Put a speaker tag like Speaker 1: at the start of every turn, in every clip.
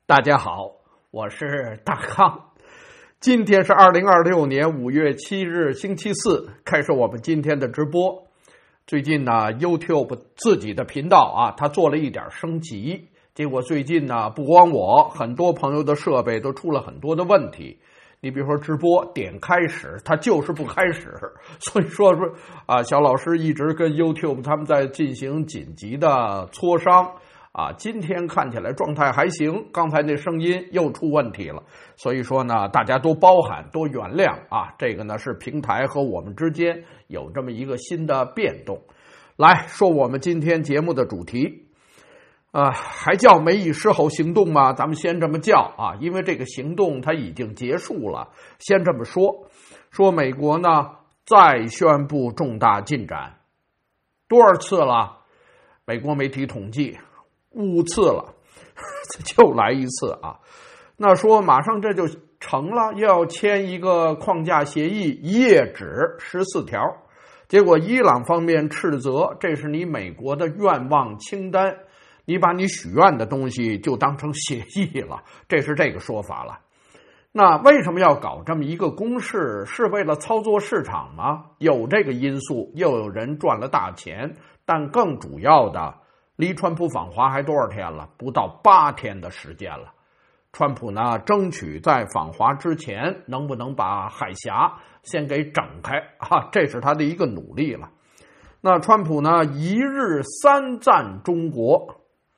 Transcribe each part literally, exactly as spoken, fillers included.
Speaker 1: 大家好，我是大康。今天是二零二六年五月七日星期四，开始我们今天的直播。最近呢 YouTube 自己的频道啊，它做了一点升级，结果最近呢不光我，很多朋友的设备都出了很多的问题。你比如说直播点开始，它就是不开始，所以说说啊，小老师一直跟 YouTube 他们在进行紧急的磋商。啊，今天看起来状态还行，刚才那声音又出问题了，所以说呢，大家都包涵，多原谅啊。这个呢是平台和我们之间有这么一个新的变动。来说我们今天节目的主题，啊，还叫梅以狮吼行动吗？咱们先这么叫啊，因为这个行动它已经结束了。先这么说，说美国呢再宣布重大进展，多少次了？美国媒体统计。五次了，就来一次啊！那说马上这就成了，要签一个框架协议，一页纸十四条。结果伊朗方面斥责，这是你美国的愿望清单，你把你许愿的东西就当成协议了，这是这个说法了。那为什么要搞这么一个公式？是为了操作市场吗？有这个因素，又有人赚了大钱，但更主要的。离川普访华还多少天了？不到八天的时间了。川普呢，争取在访华之前能不能把海峡先给整开啊？这是他的一个努力了。那川普呢，一日三赞中国。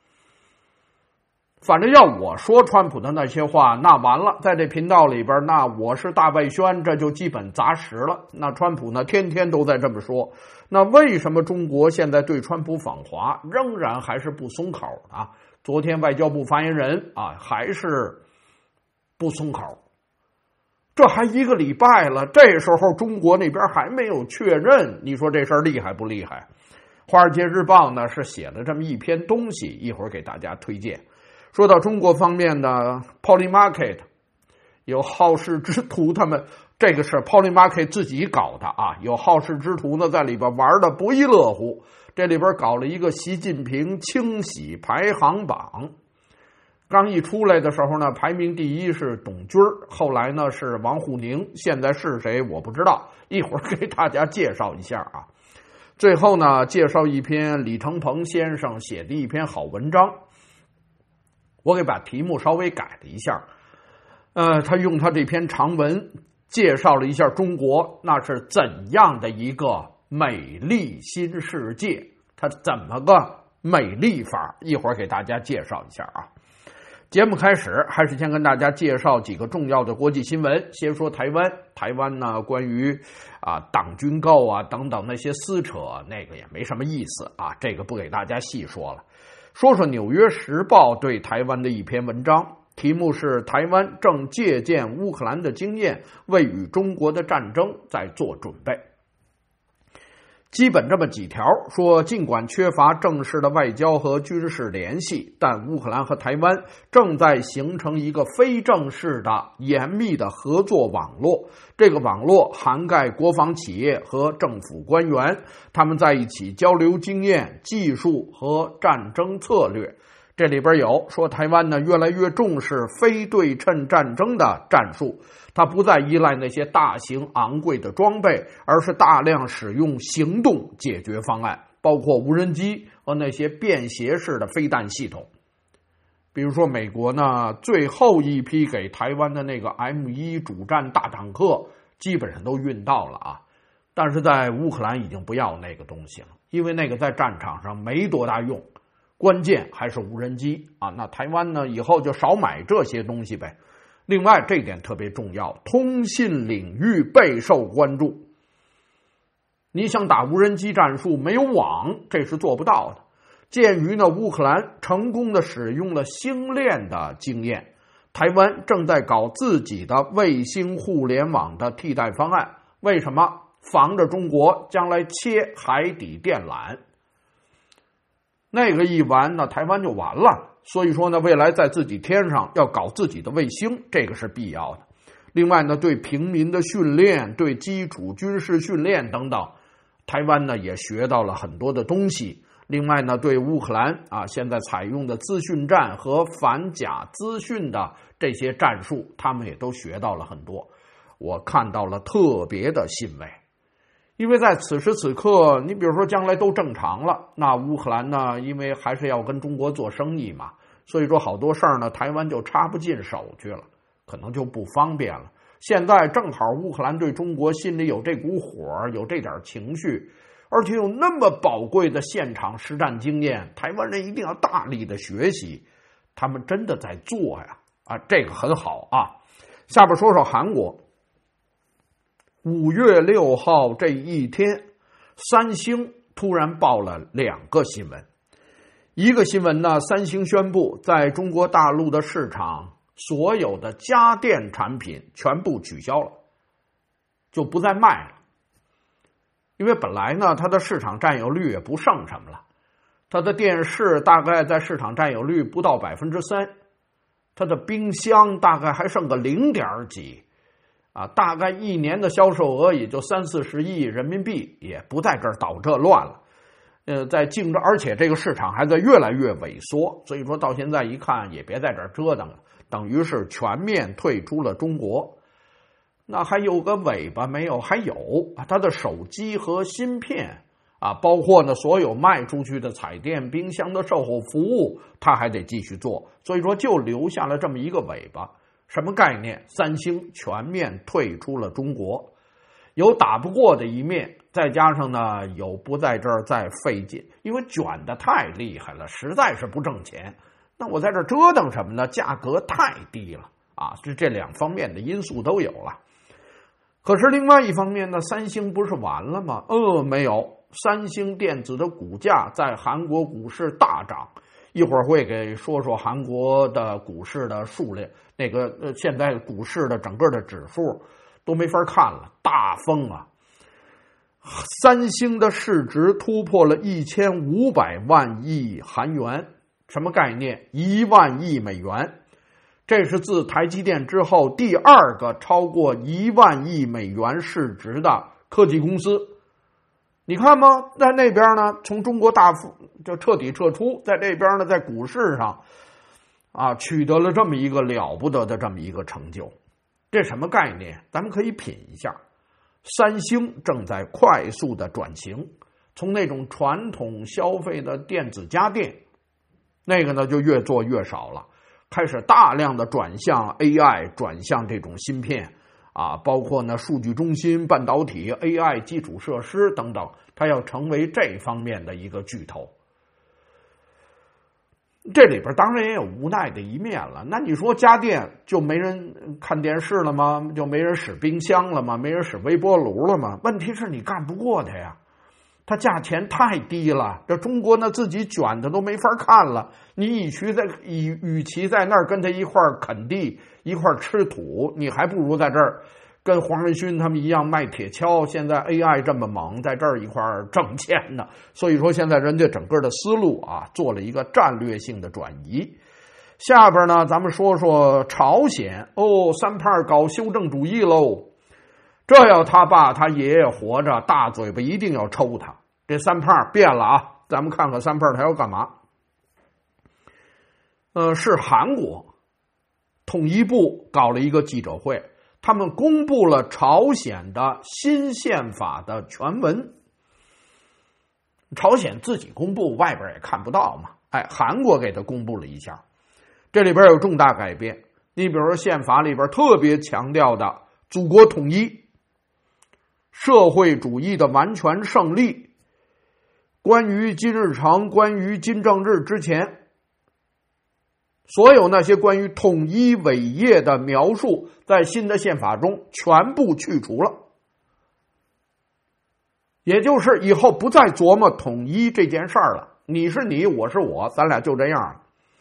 Speaker 1: 反正要我说川普的那些话，那完了，在这频道里边，那我是大外宣，这就基本砸实了。那川普呢，天天都在这么说。那为什么中国现在对川普访华仍然还是不松口啊？昨天外交部发言人啊，还是不松口。这还一个礼拜了，这时候中国那边还没有确认，你说这事儿厉害不厉害？华尔街日报呢是写了这么一篇东西，一会儿给大家推荐。说到中国方面呢 Polymarket 有好事之徒，他们这个是 Polymarket 自己搞的啊，有好事之徒呢在里边玩的不亦乐乎。这里边搞了一个习近平清洗排行榜，刚一出来的时候呢，排名第一是董军，后来呢是王沪宁，现在是谁我不知道，一会儿给大家介绍一下啊。最后呢，介绍一篇李承鹏先生写的一篇好文章。我给把题目稍微改了一下，呃，他用他这篇长文介绍了一下中国那是怎样的一个美丽新世界，它怎么个美丽法，一会儿给大家介绍一下啊。节目开始还是先跟大家介绍几个重要的国际新闻。先说台湾，台湾呢关于啊党军购啊等等那些撕扯，那个也没什么意思啊，这个不给大家细说了。说说《纽约时报》对台湾的一篇文章，题目是台湾正借鉴乌克兰的经验，为与中国的战争在做准备。基本这么几条，说尽管缺乏正式的外交和军事联系，但乌克兰和台湾正在形成一个非正式的严密的合作网络，这个网络涵盖国防企业和政府官员，他们在一起交流经验、技术和战争策略。这里边有说台湾呢越来越重视非对称战争的战术，它不再依赖那些大型昂贵的装备，而是大量使用行动解决方案，包括无人机和那些便携式的飞弹系统。比如说美国呢最后一批给台湾的那个 M 一 主战大坦克基本上都运到了啊，但是在乌克兰已经不要那个东西了，因为那个在战场上没多大用，关键还是无人机啊。那台湾呢以后就少买这些东西呗。另外这一点特别重要，通信领域备受关注。你想打无人机战术没有网，这是做不到的。鉴于呢乌克兰成功的使用了星链的经验，台湾正在搞自己的卫星互联网的替代方案。为什么？防着中国将来切海底电缆，那个一完呢台湾就完了。所以说呢未来在自己天上要搞自己的卫星，这个是必要的。另外呢对平民的训练，对基础军事训练等等，台湾呢也学到了很多的东西。 另外呢，对乌克兰啊现在采用的资讯战和反假资讯的这些战术，他们也都学到了很多，我看到了特别的欣慰。因为在此时此刻，你比如说将来都正常了，那乌克兰呢，因为还是要跟中国做生意嘛，所以说好多事儿呢，台湾就插不进手去了，可能就不方便了。现在正好乌克兰对中国心里有这股火，有这点情绪，而且有那么宝贵的现场实战经验，台湾人一定要大力的学习，他们真的在做呀，啊，这个很好啊。下边说说韩国。五月六号这一天，三星突然报了两个新闻。一个新闻呢，三星宣布在中国大陆的市场所有的家电产品全部取消了，就不再卖了。因为本来呢，它的市场占有率也不剩什么了，它的电视大概在市场占有率不到百分之三，它的冰箱大概还剩个零点几。啊，大概一年的销售额也就三四十亿人民币，也不在这儿捣这乱了。呃，在竞争，而且这个市场还在越来越萎缩，所以说到现在一看也别在这儿折腾了，等于是全面退出了中国。那还有个尾巴没有？还有它的手机和芯片啊，包括呢所有卖出去的彩电、冰箱的售后服务，它还得继续做，所以说就留下了这么一个尾巴。什么概念？三星全面退出了中国，有打不过的一面，再加上呢有不在这儿再费劲，因为卷得太厉害了，实在是不挣钱。那我在这儿折腾什么呢？价格太低了啊，这这两方面的因素都有了。可是另外一方面呢，三星不是完了吗？呃，没有，三星电子的股价在韩国股市大涨。一会儿会给说说韩国的股市的数量，那个呃，现在股市的整个的指数都没法看了，大疯啊！三星的市值突破了一千五百万亿韩元，什么概念？一万亿美元。这是自台积电之后第二个超过一万亿美元市值的科技公司。你看吗？在那边呢，从中国大幅就彻底撤出，在这边呢，在股市上啊取得了这么一个了不得的这么一个成就。这什么概念？咱们可以品一下。三星正在快速的转型，从那种传统消费的电子家电，那个呢就越做越少了，开始大量的转向 A I， 转向这种芯片。啊，包括呢数据中心、半导体、A I 基础设施等等，它要成为这方面的一个巨头。这里边当然也有无奈的一面了。那你说家电就没人看电视了吗？就没人使冰箱了吗？没人使微波炉了吗？问题是你干不过它呀，它价钱太低了。这中国呢自己卷的都没法看了。你与其在与与其在那儿跟他一块儿啃地，一块儿吃土，你还不如在这儿跟黄仁勋他们一样卖铁锹。现在 A I 这么猛，在这儿一块儿挣钱呢。所以说现在人家整个的思路啊，做了一个战略性的转移。下边呢，咱们说说朝鲜哦，三胖搞修正主义喽。这要他爸他爷爷活着，大嘴巴一定要抽他。这三胖变了啊，咱们看看三胖他要干嘛。呃，是韩国统一部搞了一个记者会，他们公布了朝鲜的新宪法的全文。朝鲜自己公布，外边也看不到嘛。哎，韩国给他公布了一下，这里边有重大改变。你比如说宪法里边特别强调的祖国统一、社会主义的完全胜利，关于金日成、关于金正日之前所有那些关于统一伟业的描述，在新的宪法中全部去除了。也就是以后不再琢磨统一这件事儿了，你是你，我是我，咱俩就这样。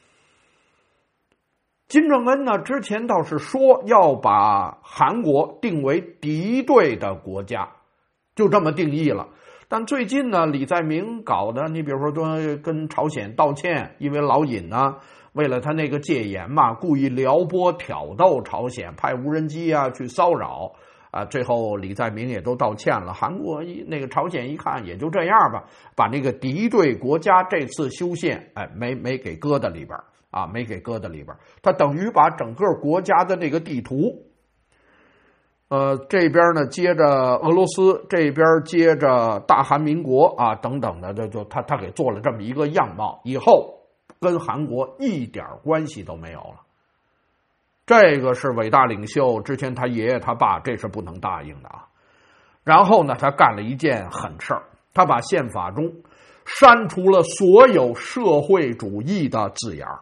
Speaker 1: 金正恩呢，之前倒是说要把韩国定为敌对的国家，就这么定义了。但最近呢，李在明搞的，你比如说跟跟朝鲜道歉，因为老尹呢，为了他那个戒严嘛，故意撩拨挑逗朝鲜，派无人机啊去骚扰啊，最后李在明也都道歉了。韩国一那个朝鲜一看也就这样吧，把那个敌对国家这次修宪，哎，没没给搁在里边啊，没给搁在里边，他等于把整个国家的那个地图，呃，这边呢接着俄罗斯，这边接着大韩民国啊等等的，就就他他给做了这么一个样貌，以后跟韩国一点关系都没有了。这个是伟大领袖之前他爷爷他爸，这是不能答应的啊。然后呢，他干了一件狠事儿，他把宪法中删除了所有社会主义的字眼，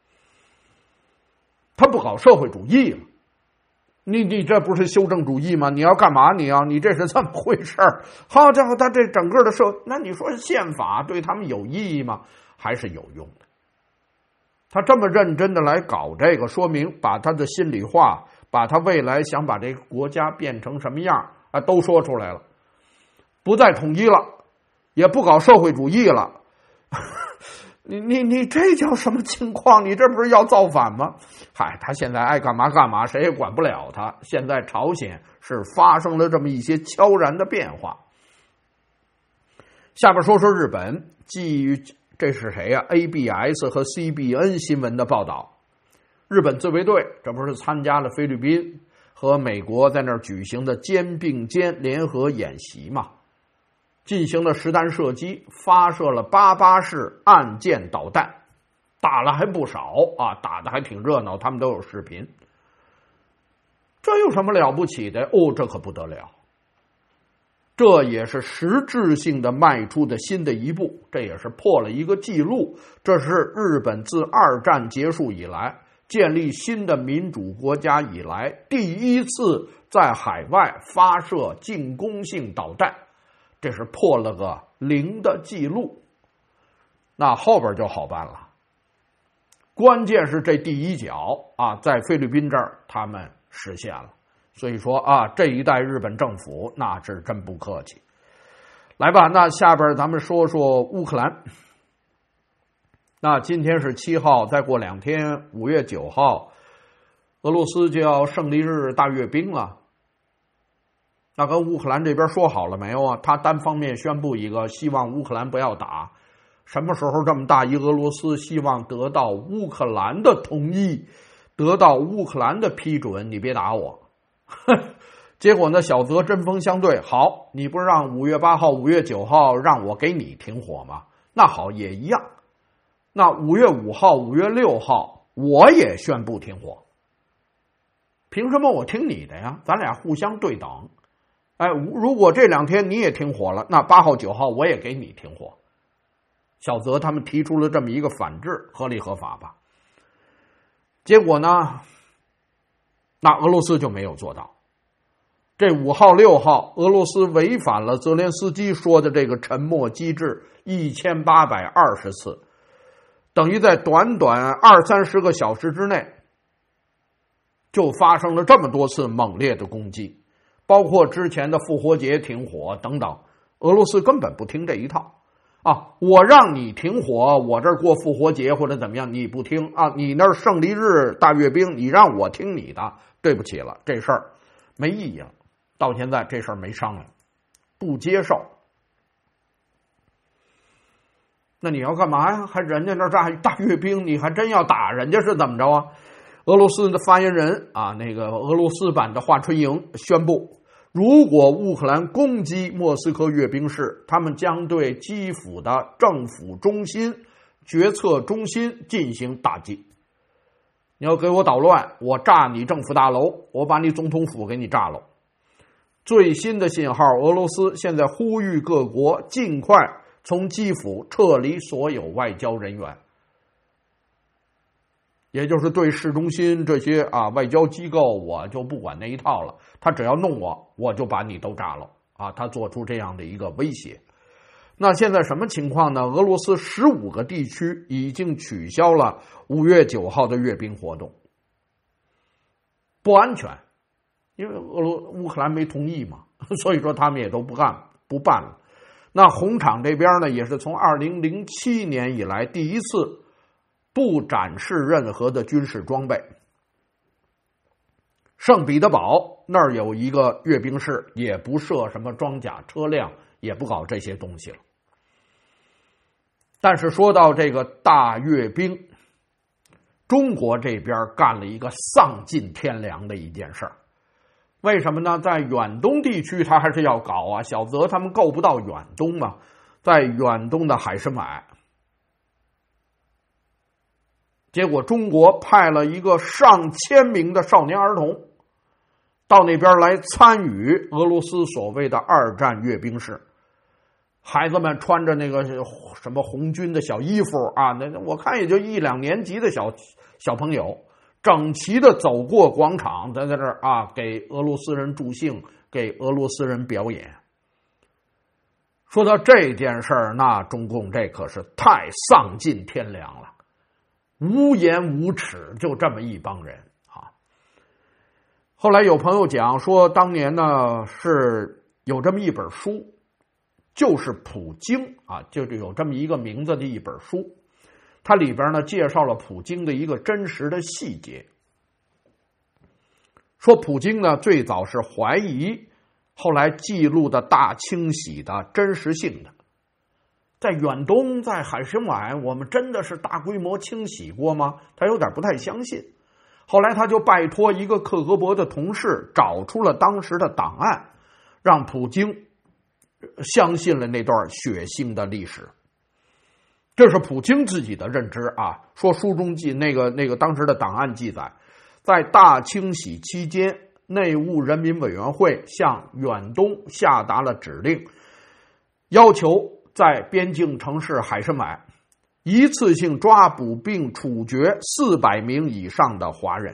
Speaker 1: 他不搞社会主义了。你你这不是修正主义吗？你要干嘛你要？你这是这么回事儿？好家伙，他这整个的社，那你说宪法对他们有意义吗？还是有用的。他这么认真的来搞这个，说明把他的心里话，把他未来想把这个国家变成什么样啊，都说出来了。不再统一了，也不搞社会主义了。你你你这叫什么情况？你这不是要造反吗？嗨，他现在爱干嘛干嘛，谁也管不了他。现在朝鲜是发生了这么一些悄然的变化。下边说说日本，基于这是谁呀、啊、？A B S 和 C B N 新闻的报道，日本自卫队这不是参加了菲律宾和美国在那儿举行的肩并肩联合演习嘛？进行了实弹射击，发射了八八式岸舰导弹，打了还不少啊，打的还挺热闹，他们都有视频。这有什么了不起的？哦，这可不得了。这也是实质性的迈出的新的一步，这也是破了一个记录。这是日本自二战结束以来，建立新的民主国家以来，第一次在海外发射进攻性导弹，这是破了个零的记录。那后边就好办了，关键是这第一脚啊，在菲律宾这儿他们实现了。所以说啊，这一代日本政府那是真不客气。来吧，那下边咱们说说乌克兰。那今天是七号，再过两天五月九号，俄罗斯就要胜利日大阅兵了。那跟乌克兰这边说好了没有啊？他单方面宣布一个，希望乌克兰不要打。什么时候这么大一俄罗斯希望得到乌克兰的同意，得到乌克兰的批准，你别打我。结果呢，小泽针锋相对。好，你不是让五月八号、五月九号让我给你停火吗？那好，也一样。那五月五号、五月六号我也宣布停火。凭什么我听你的呀？咱俩互相对等。哎，如果这两天你也停火了，那八号、九号我也给你停火。小泽他们提出了这么一个反制，合理合法吧？结果呢？那俄罗斯就没有做到。这五号、六号，俄罗斯违反了泽连斯基说的这个沉默机制一千八百二十次，等于在短短二三十个小时之内，就发生了这么多次猛烈的攻击，包括之前的复活节停火等等。俄罗斯根本不听这一套啊！我让你停火，我这儿过复活节或者怎么样，你不听啊？你那儿胜利日大阅兵，你让我听你的。对不起了，这事儿没意义了。到现在这事儿没商量，不接受。那你要干嘛呀？还人家那大大阅兵，你还真要打人家是怎么着啊？俄罗斯的发言人啊，那个俄罗斯版的华春莹宣布，如果乌克兰攻击莫斯科阅兵式，他们将对基辅的政府中心、决策中心进行打击。你要给我捣乱，我炸你政府大楼，我把你总统府给你炸了。最新的信号，俄罗斯现在呼吁各国尽快从基辅撤离所有外交人员，也就是对市中心这些啊外交机构，我就不管那一套了，他只要弄我，我就把你都炸了啊！他做出这样的一个威胁。那现在什么情况呢？俄罗斯十五个地区已经取消了五月九号的阅兵活动，不安全，因为俄罗乌克兰没同意嘛，所以说他们也都不干不办了。那红场这边呢，也是从二零零七年以来第一次不展示任何的军事装备。圣彼得堡那儿有一个阅兵式，也不设什么装甲车辆，也不搞这些东西了。但是说到这个大阅兵，中国这边干了一个丧尽天良的一件事儿。为什么呢？在远东地区他还是要搞啊，小泽他们够不到远东嘛，在远东的海参崴，结果中国派了一个上千名的少年儿童到那边来参与俄罗斯所谓的二战阅兵式。孩子们穿着那个什么红军的小衣服啊，那我看也就一两年级的小小朋友，整齐的走过广场，在在这儿啊，给俄罗斯人助兴，给俄罗斯人表演。说到这件事儿，那中共这可是太丧尽天良了，无言无耻，就这么一帮人啊。后来有朋友讲说，当年呢是有这么一本书，就是普京啊，就是有这么一个名字的一本书，它里边呢介绍了普京的一个真实的细节。说普京呢最早是怀疑后来记录的大清洗的真实性的，在远东，在海参崴，我们真的是大规模清洗过吗？他有点不太相信。后来他就拜托一个克格勃的同事找出了当时的档案，让普京相信了那段血腥的历史。这是普京自己的认知啊，说书中记那个那个当时的档案记载，在大清洗期间，内务人民委员会向远东下达了指令，要求在边境城市海参崴一次性抓捕并处决四百名以上的华人。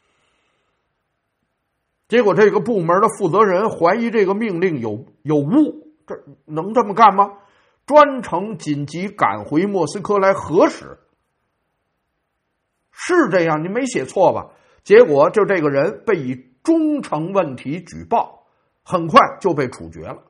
Speaker 1: 结果这个部门的负责人怀疑这个命令有有误，这能这么干吗？专程紧急赶回莫斯科来核实，是这样，你没写错吧？结果就这个人被以忠诚问题举报，很快就被处决了。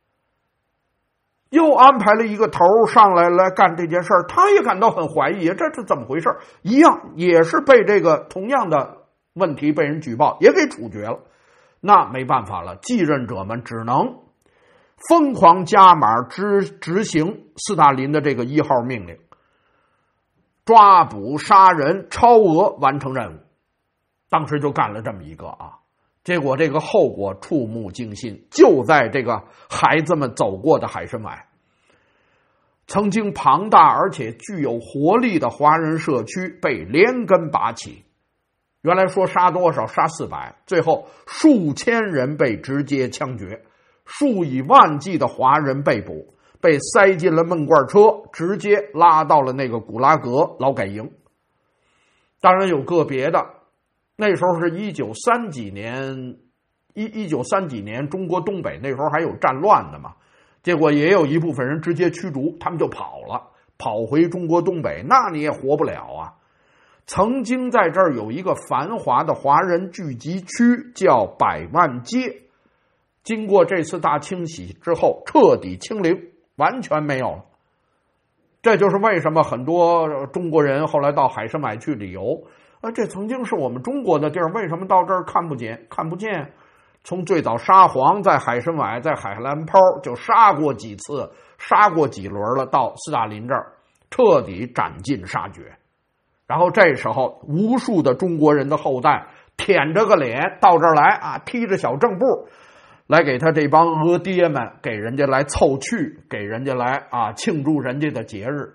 Speaker 1: 又安排了一个头上来来干这件事儿，他也感到很怀疑，这是怎么回事？一样也是被这个同样的问题被人举报，也给处决了。那没办法了，继任者们只能疯狂加码执执行斯大林的这个一号命令，抓捕杀人，超额完成任务。当时就干了这么一个啊，结果这个后果触目惊心，就在这个孩子们走过的海参崴，曾经庞大而且具有活力的华人社区被连根拔起。原来说杀多少，杀四百，最后数千人被直接枪决，数以万计的华人被捕，被塞进了闷罐车，直接拉到了那个古拉格劳改营。当然有个别的，那时候是一九三几年，一一九三几年，中国东北那时候还有战乱的嘛，结果也有一部分人直接驱逐，他们就跑了，跑回中国东北，那你也活不了啊。曾经在这儿有一个繁华的华人聚集区，叫百万街。经过这次大清洗之后，彻底清零，完全没有了。这就是为什么很多中国人后来到海参崴去旅游，啊，这曾经是我们中国的地儿，为什么到这儿看不见？看不见。从最早沙皇在海参崴，在海兰泡就杀过几次，杀过几轮了，到斯大林这儿彻底斩尽杀绝。然后这时候，无数的中国人的后代舔着个脸到这儿来啊，踢着小正步，来给他这帮俄爹们，给人家来凑趣，给人家来啊庆祝人家的节日。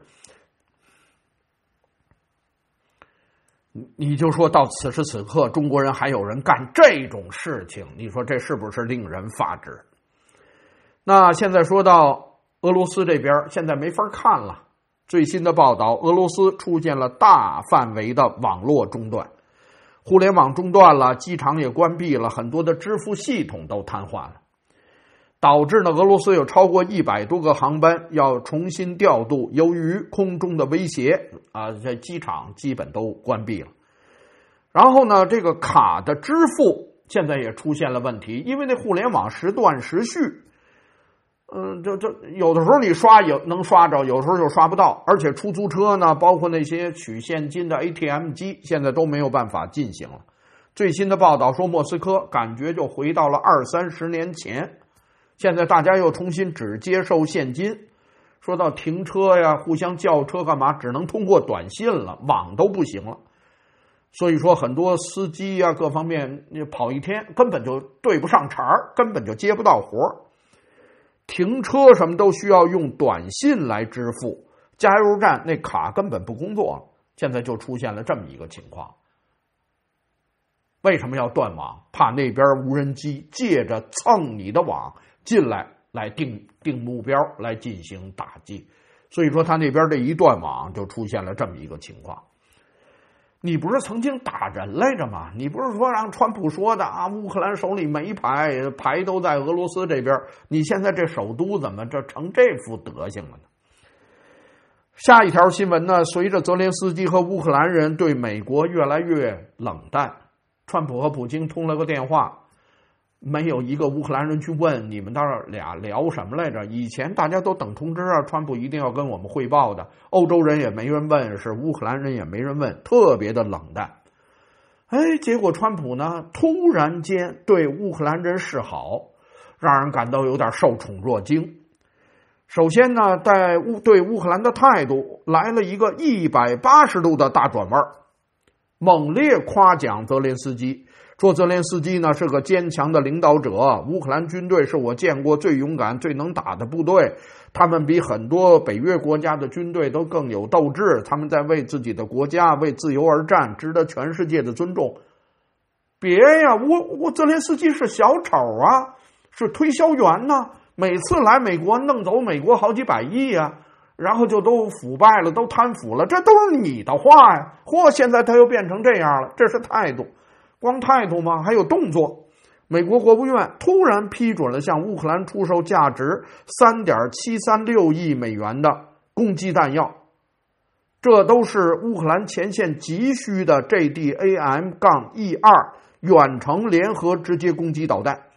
Speaker 1: 你就说到此时此刻，中国人还有人干这种事情，你说这是不是令人发指？那现在说到俄罗斯这边，现在没法看了。最新的报道，俄罗斯出现了大范围的网络中断，互联网中断了，机场也关闭了，很多的支付系统都瘫痪了，导致呢俄罗斯有超过一百多个航班要重新调度，由于空中的威胁啊，这机场基本都关闭了。然后呢，这个卡的支付现在也出现了问题，因为那互联网时断时续。嗯，这这有的时候你刷有能刷着，有时候就刷不到，而且出租车呢，包括那些取现金的 A T M 机，现在都没有办法进行了。 最新的报道说，莫斯科感觉就回到了二三十年前，现在大家又重新只接受现金，说到停车呀，互相叫车干嘛，只能通过短信了，网都不行了。所以说很多司机呀，各方面跑一天根本就对不上茬儿，根本就接不到活，停车什么都需要用短信来支付，加油站那卡根本不工作，现在就出现了这么一个情况。为什么要断网？怕那边无人机借着蹭你的网进来，来定定目标，来进行打击。所以说他那边这一断网，就出现了这么一个情况。你不是曾经打人来着吗？你不是说让川普说的啊？乌克兰手里没牌，牌都在俄罗斯这边，你现在这首都怎么这成这副德行了呢？下一条新闻呢？随着泽连斯基和乌克兰人对美国越来越冷淡，川普和普京通了个电话，没有一个乌克兰人去问你们那俩聊什么来着。以前大家都等通知啊，川普一定要跟我们汇报的，欧洲人也没人问，是乌克兰人也没人问，特别的冷淡。哎，结果川普呢突然间对乌克兰人示好，让人感到有点受宠若惊。首先呢，在乌对乌克兰的态度来了一个一百八十度的大转弯，猛烈夸奖泽连斯基，说泽连斯基呢是个坚强的领导者，乌克兰军队是我见过最勇敢最能打的部队，他们比很多北约国家的军队都更有斗志，他们在为自己的国家为自由而战，值得全世界的尊重。别呀，我我泽连斯基是小丑啊，是推销员呢，每次来美国弄走美国好几百亿啊，然后就都腐败了，都贪腐了，这都是你的话呀！嚯，现在他又变成这样了，这是态度。光态度吗？还有动作。美国国务院突然批准了向乌克兰出售价值 三点七三六亿美元的攻击弹药，这都是乌克兰前线急需的 J D A M E 二 远程联合直接攻击导弹，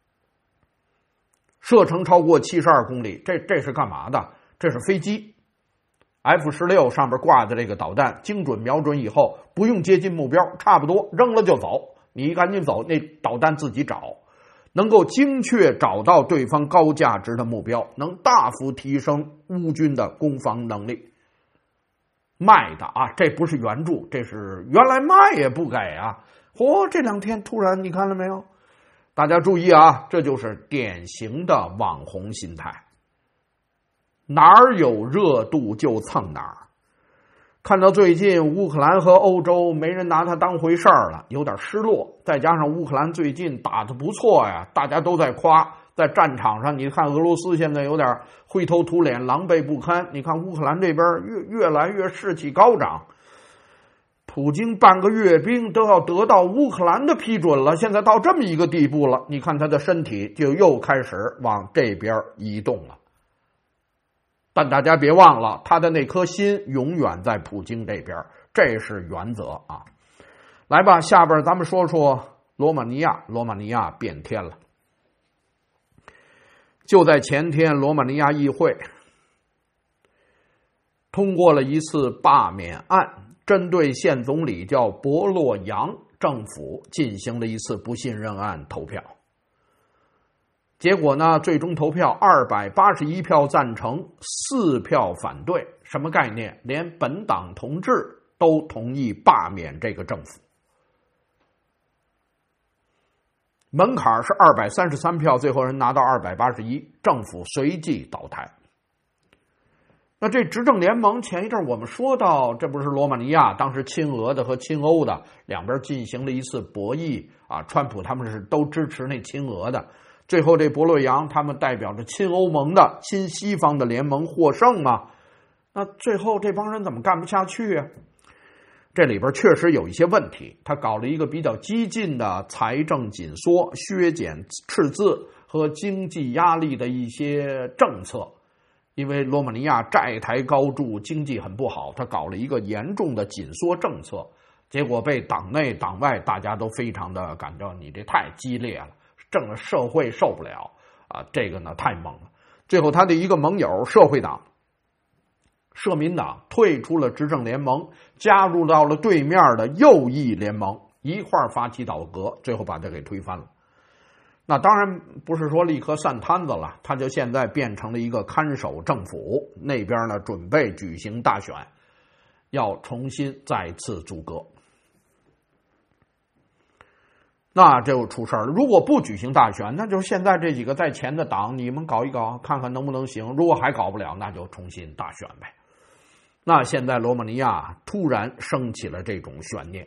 Speaker 1: 射程超过七十二公里。这这是干嘛的？这是飞机 F 十六 上面挂的这个导弹，精准瞄准以后不用接近目标，差不多扔了就走，你赶紧走，那导弹自己找，能够精确找到对方高价值的目标，能大幅提升乌军的攻防能力。卖的啊，这不是援助，这是原来卖也不给啊！嚯、哦，这两天突然你看了没有？大家注意啊，这就是典型的网红心态，哪儿有热度就蹭哪儿。看到最近乌克兰和欧洲没人拿它当回事儿了，有点失落。再加上乌克兰最近打得不错呀，大家都在夸。在战场上，你看俄罗斯现在有点灰头土脸、狼狈不堪。你看乌克兰这边越越来越士气高涨。普京半个阅兵都要得到乌克兰的批准了，现在到这么一个地步了，你看他的身体就又开始往这边移动了。但大家别忘了，他的那颗心永远在普京这边，这是原则啊。来吧，下边咱们说说罗马尼亚。罗马尼亚变天了。就在前天，罗马尼亚议会通过了一次罢免案，针对现总理叫博洛扬政府进行了一次不信任案投票。结果呢，最终投票二百八十一票赞成，四票反对。什么概念？连本党同志都同意罢免这个政府。门槛是二百三十三票，最后人拿到二百八十一，政府随即倒台。那这执政联盟前一阵我们说到，这不是罗马尼亚当时亲俄的和亲欧的两边进行了一次博弈啊，川普他们是都支持那亲俄的，最后这博洛扬他们代表着亲欧盟的亲西方的联盟获胜嘛？那最后这帮人怎么干不下去啊？这里边确实有一些问题，他搞了一个比较激进的财政紧缩、削减赤字和经济压力的一些政策。因为罗马尼亚债台高筑，经济很不好，他搞了一个严重的紧缩政策，结果被党内党外大家都非常的感到你这太激烈了，政治社会受不了啊，这个呢太猛了。最后他的一个盟友社会党、社民党退出了执政联盟，加入到了对面的右翼联盟， 一块儿发起倒戈，最后把他给推翻了。那当然不是说立刻散摊子了，他就现在变成了一个看守政府，那边呢准备举行大选，要重新再次组阁。那就出事儿了。如果不举行大选，那就是现在这几个在前的党，你们搞一搞，看看能不能行。如果还搞不了，那就重新大选呗。那现在罗马尼亚突然升起了这种悬念，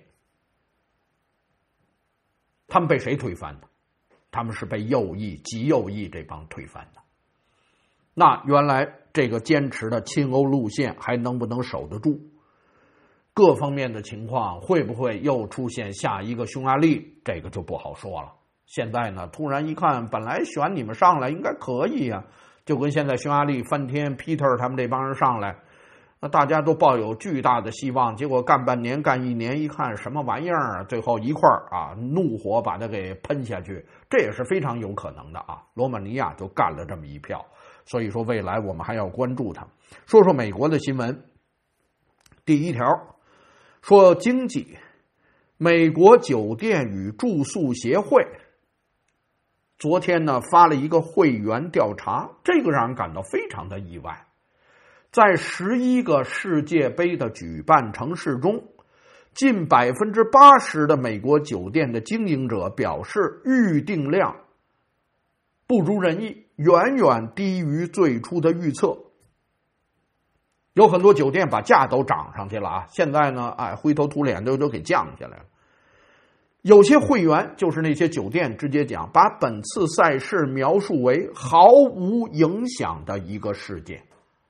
Speaker 1: 他们被谁推翻的？他们是被右翼、极右翼这帮推翻的。那原来这个坚持的亲欧路线还能不能守得住？各方面的情况会不会又出现下一个匈牙利？这个就不好说了。现在呢，突然一看，本来选你们上来应该可以呀、啊，就跟现在匈牙利翻天 Peter 他们这帮人上来，那大家都抱有巨大的希望，结果干半年、干一年，一看什么玩意儿，最后一块儿啊，怒火把它给喷下去，这也是非常有可能的啊。罗马尼亚就干了这么一票，所以说未来我们还要关注它。说说美国的新闻，第一条说经济，美国酒店与住宿协会昨天呢发了一个会员调查，这个让人感到非常的意外。在十一个世界杯的举办城市中，近百分之八十的美国酒店的经营者表示预订量不如人意，远远低于最初的预测。有很多酒店把价都涨上去了啊，现在呢，哎，灰头土脸的都给降下来了。有些会员，就是那些酒店，直接讲，把本次赛事描述为毫无影响的一个事件。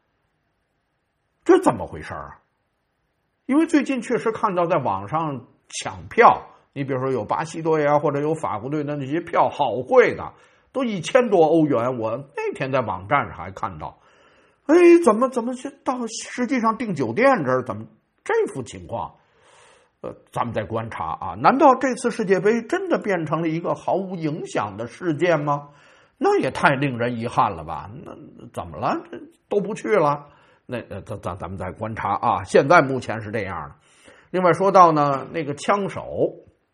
Speaker 1: 这怎么回事啊？因为最近确实看到在网上抢票，你比如说有巴西队啊，或者有法国队的那些票，好贵的，都一千多欧元。我那天在网站上还看到，哎，怎么怎么去到实际上订酒店这儿怎么这副情况？呃，咱们再观察啊，难道这次世界杯真的变成了一个毫无影响的事件吗？那也太令人遗憾了吧？那怎么了？这都不去了？那呃，咱咱咱们再观察啊，现在目前是这样的。另外说到呢，那个枪手，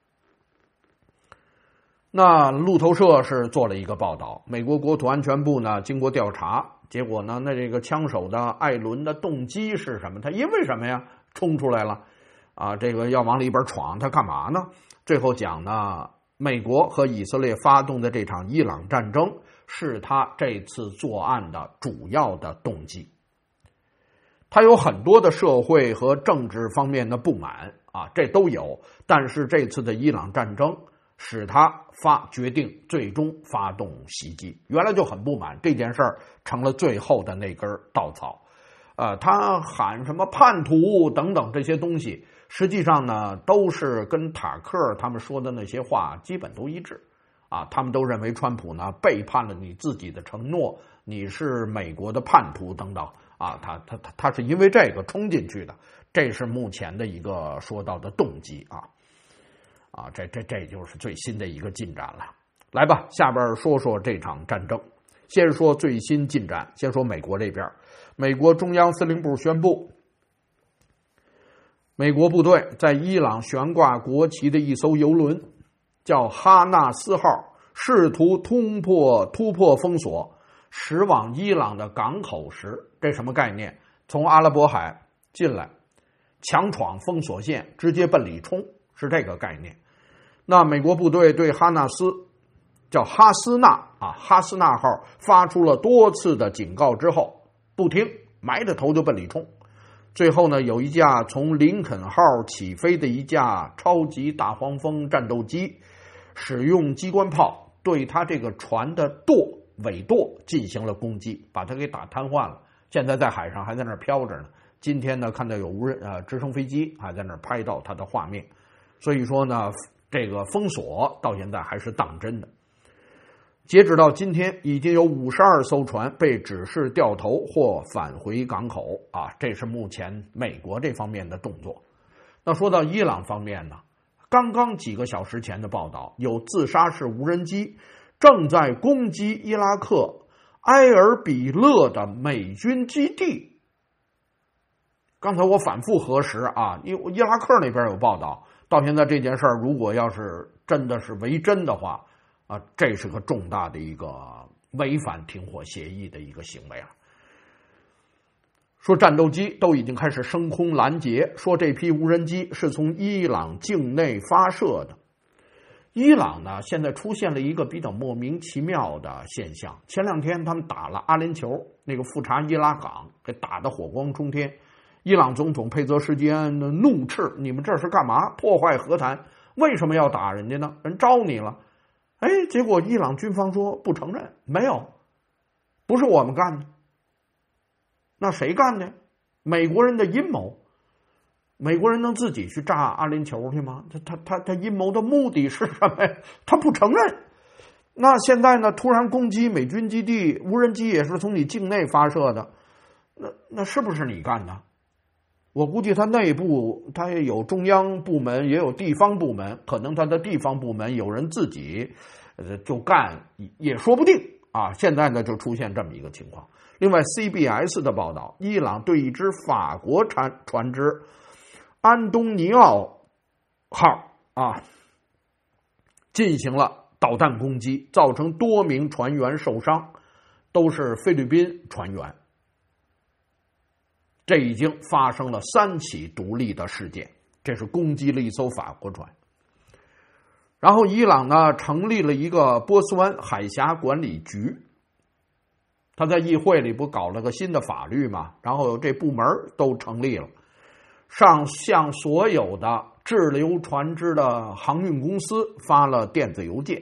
Speaker 1: 那路透社是做了一个报道，美国国土安全部呢经过调查，结果呢，那这个枪手的艾伦的动机是什么？他因为什么呀？冲出来了啊，这个要往里边闯，他干嘛呢？最后讲呢，美国和以色列发动的这场伊朗战争是他这次作案的主要的动机。他有很多的社会和政治方面的不满啊，这都有。但是这次的伊朗战争使他发决定最终发动袭击，原来就很不满，这件事儿成了最后的那根稻草。呃，他喊什么叛徒等等这些东西，实际上呢都是跟塔克他们说的那些话基本都一致啊。他们都认为川普呢背叛了你自己的承诺，你是美国的叛徒等等。啊，他他他他是因为这个冲进去的，这是目前的一个说到的动机啊，啊，这这这就是最新的一个进展了。来吧，下边说说这场战争。先说最新进展，先说美国这边，美国中央司令部宣布，美国部队在伊朗悬挂国旗的一艘油轮，叫哈纳斯号，试图突破突破封锁。驶往伊朗的港口时，这什么概念？从阿拉伯海进来，强闯封锁线，直接奔里冲，是这个概念。那美国部队对哈纳斯叫哈斯纳啊，哈斯纳号发出了多次的警告之后，不听，埋着头就奔里冲。最后呢，有一架从林肯号起飞的一架超级大黄蜂战斗机，使用机关炮对他这个船的舵。尾舵进行了攻击，把它给打瘫痪了。现在在海上还在那儿飘着呢。今天呢，看到有无人呃直升飞机还在那儿拍到它的画面。所以说呢，这个封锁到现在还是当真的。截止到今天，已经有五十二艘船被指示掉头或返回港口啊，这是目前美国这方面的动作。那说到伊朗方面呢，刚刚几个小时前的报道，有自杀式无人机正在攻击伊拉克埃尔比勒的美军基地。刚才我反复核实啊，因为伊拉克那边有报道， 到现在这件事儿，如果要是真的是为真的话，啊，这是个重大的一个违反停火协议的一个行为啊。说战斗机都已经开始升空拦截，说这批无人机是从伊朗境内发射的。伊朗呢，现在出现了一个比较莫名其妙的现象。前两天他们打了阿联酋那个富察伊拉港，给打得火光冲天。伊朗总统佩泽什基安怒斥：“你们这是干嘛？破坏和谈？为什么要打人家呢？人招你了。”哎，结果伊朗军方说不承认，没有，不是我们干的。那谁干的？美国人的阴谋。美国人能自己去炸阿联酋去吗？他他他他阴谋的目的是什么呀？他不承认。那现在呢？突然攻击美军基地，无人机也是从你境内发射的，那那是不是你干的？我估计他内部他也有中央部门，也有地方部门，可能他的地方部门有人自己呃就干，也说不定啊。现在呢就出现这么一个情况。另外 C B S 的报道，伊朗对一只法国船船只安东尼奥号啊进行了导弹攻击，造成多名船员受伤，都是菲律宾船员。这已经发生了三起独立的事件，这是攻击了一艘法国船。然后伊朗呢成立了一个波斯湾海峡管理局，他在议会里不搞了个新的法律嘛，然后这部门都成立了，上向所有的滞留船只的航运公司发了电子邮件，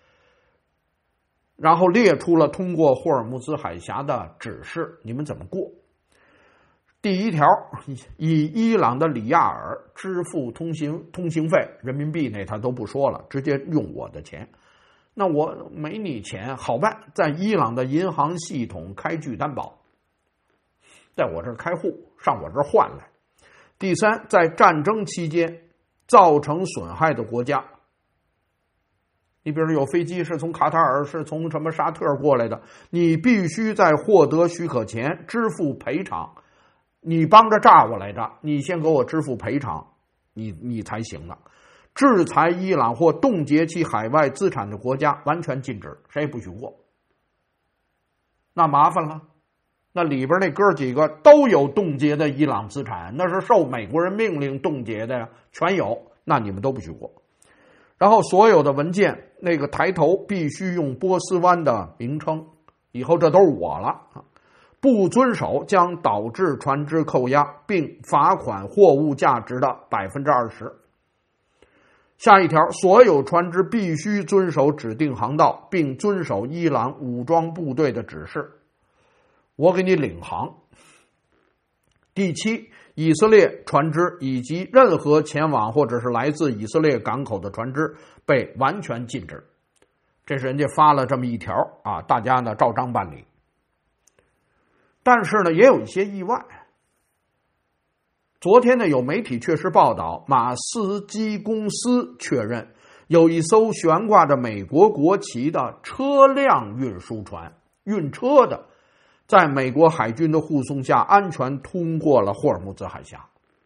Speaker 1: 然后列出了通过霍尔木兹海峡的指示，你们怎么过。第一条，以伊朗的里亚尔支付通行通行费，人民币那他都不说了，直接用我的钱。那我没你钱，好办，在伊朗的银行系统开具担保，在我这儿开户，上我这儿换来。第三，在战争期间造成损害的国家，你比如说有飞机是从卡塔尔，是从什么沙特过来的，你必须在获得许可前支付赔偿。你帮着炸我来着，你先给我支付赔偿，你你才行了。制裁伊朗或冻结其海外资产的国家完全禁止，谁也不许过。那麻烦了，那里边那哥几个都有冻结的伊朗资产，那是受美国人命令冻结的呀，全有，那你们都不许过。然后所有的文件那个抬头必须用波斯湾的名称，以后这都是我了。不遵守将导致船只扣押，并罚款货物价值的 百分之二十。 下一条，所有船只必须遵守指定航道，并遵守伊朗武装部队的指示，我给你领航。第七，以色列船只以及任何前往或者是来自以色列港口的船只被完全禁止。这是人家发了这么一条啊，大家呢照章办理。但是呢，也有一些意外。昨天呢，有媒体确实报道，马斯基公司确认有一艘悬挂着美国国旗的车辆运输船，运车的，在美国海军的护送下，安全通过了霍尔木兹海峡。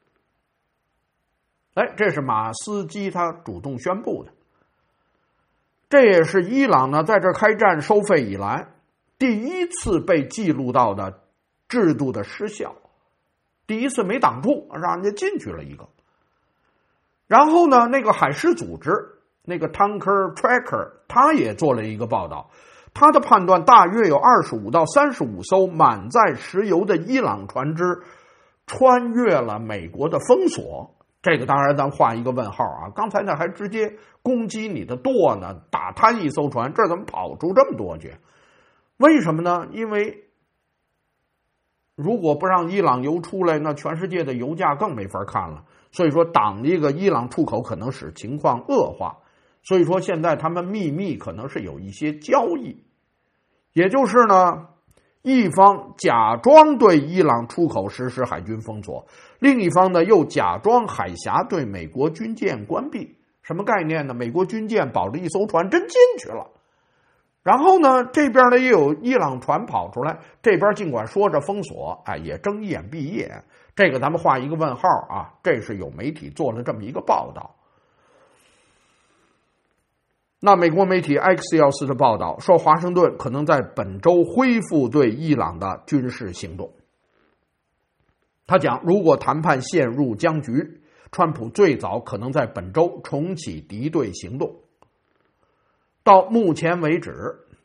Speaker 1: 哎，这是马斯基他主动宣布的。这也是伊朗呢在这开战收费以来第一次被记录到的制度的失效，第一次没挡住，让人家进去了一个。然后呢，那个海事组织那个 Tanker Tracker 他也做了一个报道，他的判断大约有二十五到三十五艘满载石油的伊朗船只穿越了美国的封锁。这个当然咱画一个问号啊，刚才呢还直接攻击你的舵呢，打瘫一艘船，这怎么跑出这么多去？为什么呢？因为如果不让伊朗油出来，那全世界的油价更没法看了。所以说挡一个伊朗出口可能使情况恶化。所以说现在他们秘密可能是有一些交易，也就是呢，一方假装对伊朗出口实施海军封锁，另一方呢又假装海峡对美国军舰关闭。什么概念呢？美国军舰保着一艘船真进去了。然后呢，这边呢也有伊朗船跑出来，这边尽管说着封锁，哎，也睁一眼闭一眼。这个咱们画一个问号啊，这是有媒体做了这么一个报道。 那美国媒体埃克斯要斯的报道说，华盛顿可能在本周恢复对伊朗的军事行动。他讲，如果谈判陷入僵局，川普最早可能在本周重启敌对行动。到目前为止，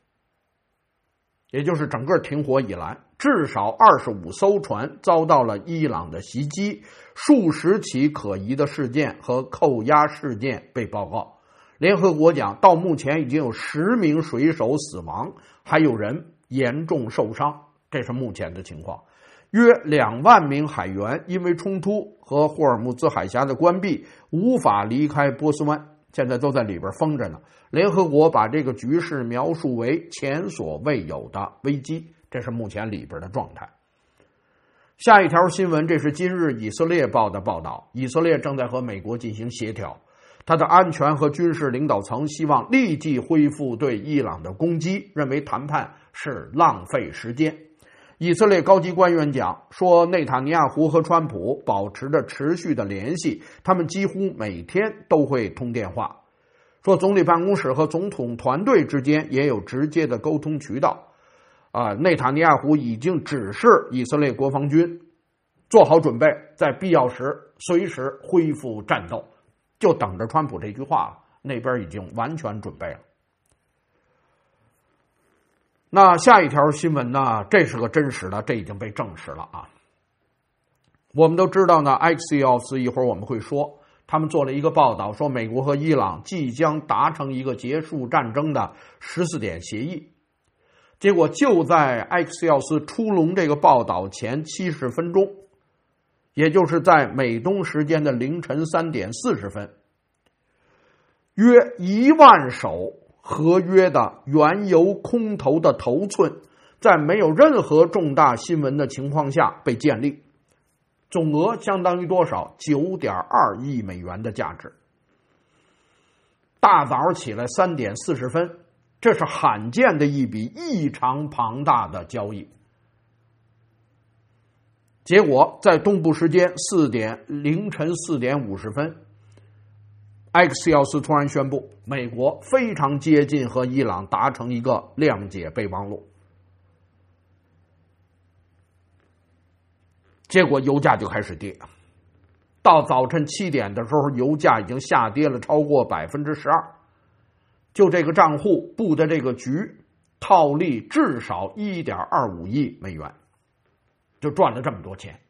Speaker 1: 也就是整个停火以来，至少二十五艘船遭到了伊朗的袭击，数十起可疑的事件和扣押事件被报告。联合国讲，到目前已经有十名水手死亡，还有人严重受伤，这是目前的情况。约两万名海员因为冲突和霍尔木兹海峡的关闭，无法离开波斯湾，现在都在里边封着呢。联合国把这个局势描述为前所未有的危机，这是目前里边的状态。下一条新闻，这是今日以色列报的报道，以色列正在和美国进行协调，他的安全和军事领导层希望立即恢复对伊朗的攻击，认为谈判是浪费时间。以色列高级官员讲说，内塔尼亚胡和川普保持着持续的联系，他们几乎每天都会通电话。说总理办公室和总统团队之间也有直接的沟通渠道。啊，内塔尼亚胡已经指示以色列国防军做好准备，在必要时随时恢复战斗，就等着川普这句话了，那边已经完全准备了。那下一条新闻呢，这是个真实的，这已经被证实了啊。我们都知道呢，埃克西奥斯一会儿我们会说，他们做了一个报道，说美国和伊朗即将达成一个结束战争的十四点协议。结果就在埃克西奥斯出笼这个报道前七十分钟，也就是在美东时间的凌晨三点四十分，约一万手合约的原油空头的头寸，在没有任何重大新闻的情况下被建立，总额相当于多少？ 九点二亿美元的价值。大早起来三点四十分，这是罕见的一笔异常庞大的交易。结果在东部时间四点凌晨四点五十分，埃克西奥斯突然宣布，美国非常接近和伊朗达成一个谅解备忘录。结果油价就开始跌，到早晨七点的时候，油价已经下跌了超过百分之十二。就这个账户布的这个局，套利至少 一点二五亿美元，就赚了这么多钱。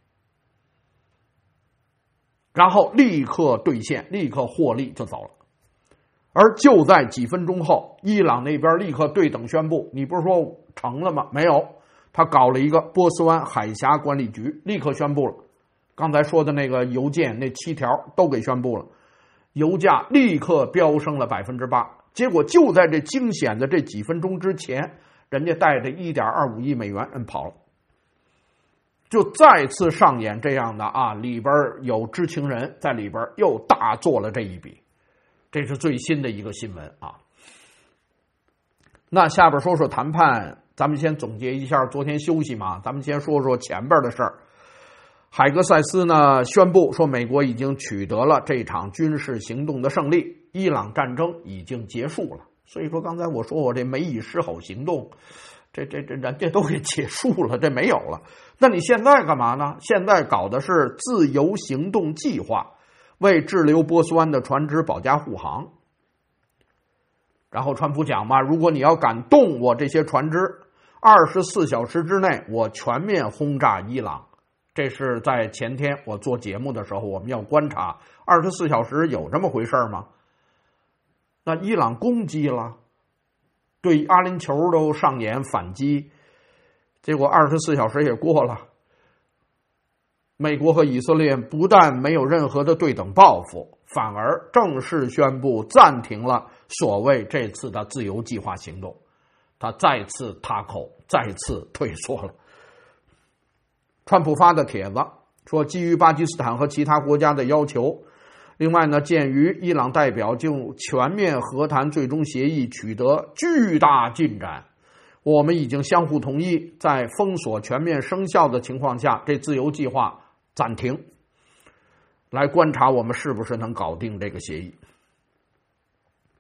Speaker 1: 然后立刻兑现，立刻获利就走了。而就在几分钟后，伊朗那边立刻对等宣布，你不是说成了吗？没有，他搞了一个波斯湾海峡管理局，立刻宣布了。刚才说的那个邮件那七条都给宣布了，油价立刻飙升了百分之八。结果就在这惊险的这几分钟之前，人家带着 一点二五亿美元人跑了，就再次上演这样的啊，里边有知情人在里边又大做了这一笔，这是最新的一个新闻啊。那下边说说谈判，咱们先总结一下昨天休息嘛，咱们先说说前边的事儿。海格塞斯呢宣布说，美国已经取得了这场军事行动的胜利，伊朗战争已经结束了。所以说刚才我说我这美以示好行动，这这这人家都给结束了，这没有了。那你现在干嘛呢？现在搞的是自由行动计划，为滞留波斯湾的船只保驾护航。然后川普讲嘛，如果你要敢动我这些船只，二十四小时之内我全面轰炸伊朗。这是在前天我做节目的时候，我们要观察二十四小时有这么回事吗？那伊朗攻击了，对阿联酋都上演反击，结果二十四小时也过了，美国和以色列不但没有任何的对等报复，反而正式宣布暂停了所谓这次的自由计划行动，他再次塌口，再次退缩了。川普发的帖子说，基于巴基斯坦和其他国家的要求，另外呢，鉴于伊朗代表就全面和谈最终协议取得巨大进展，我们已经相互同意在封锁全面生效的情况下，这自由计划暂停，来观察我们是不是能搞定这个协议。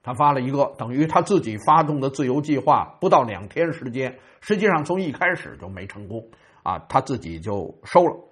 Speaker 1: 他发了一个等于他自己发动的自由计划，不到两天时间，实际上从一开始就没成功啊，他自己就收了。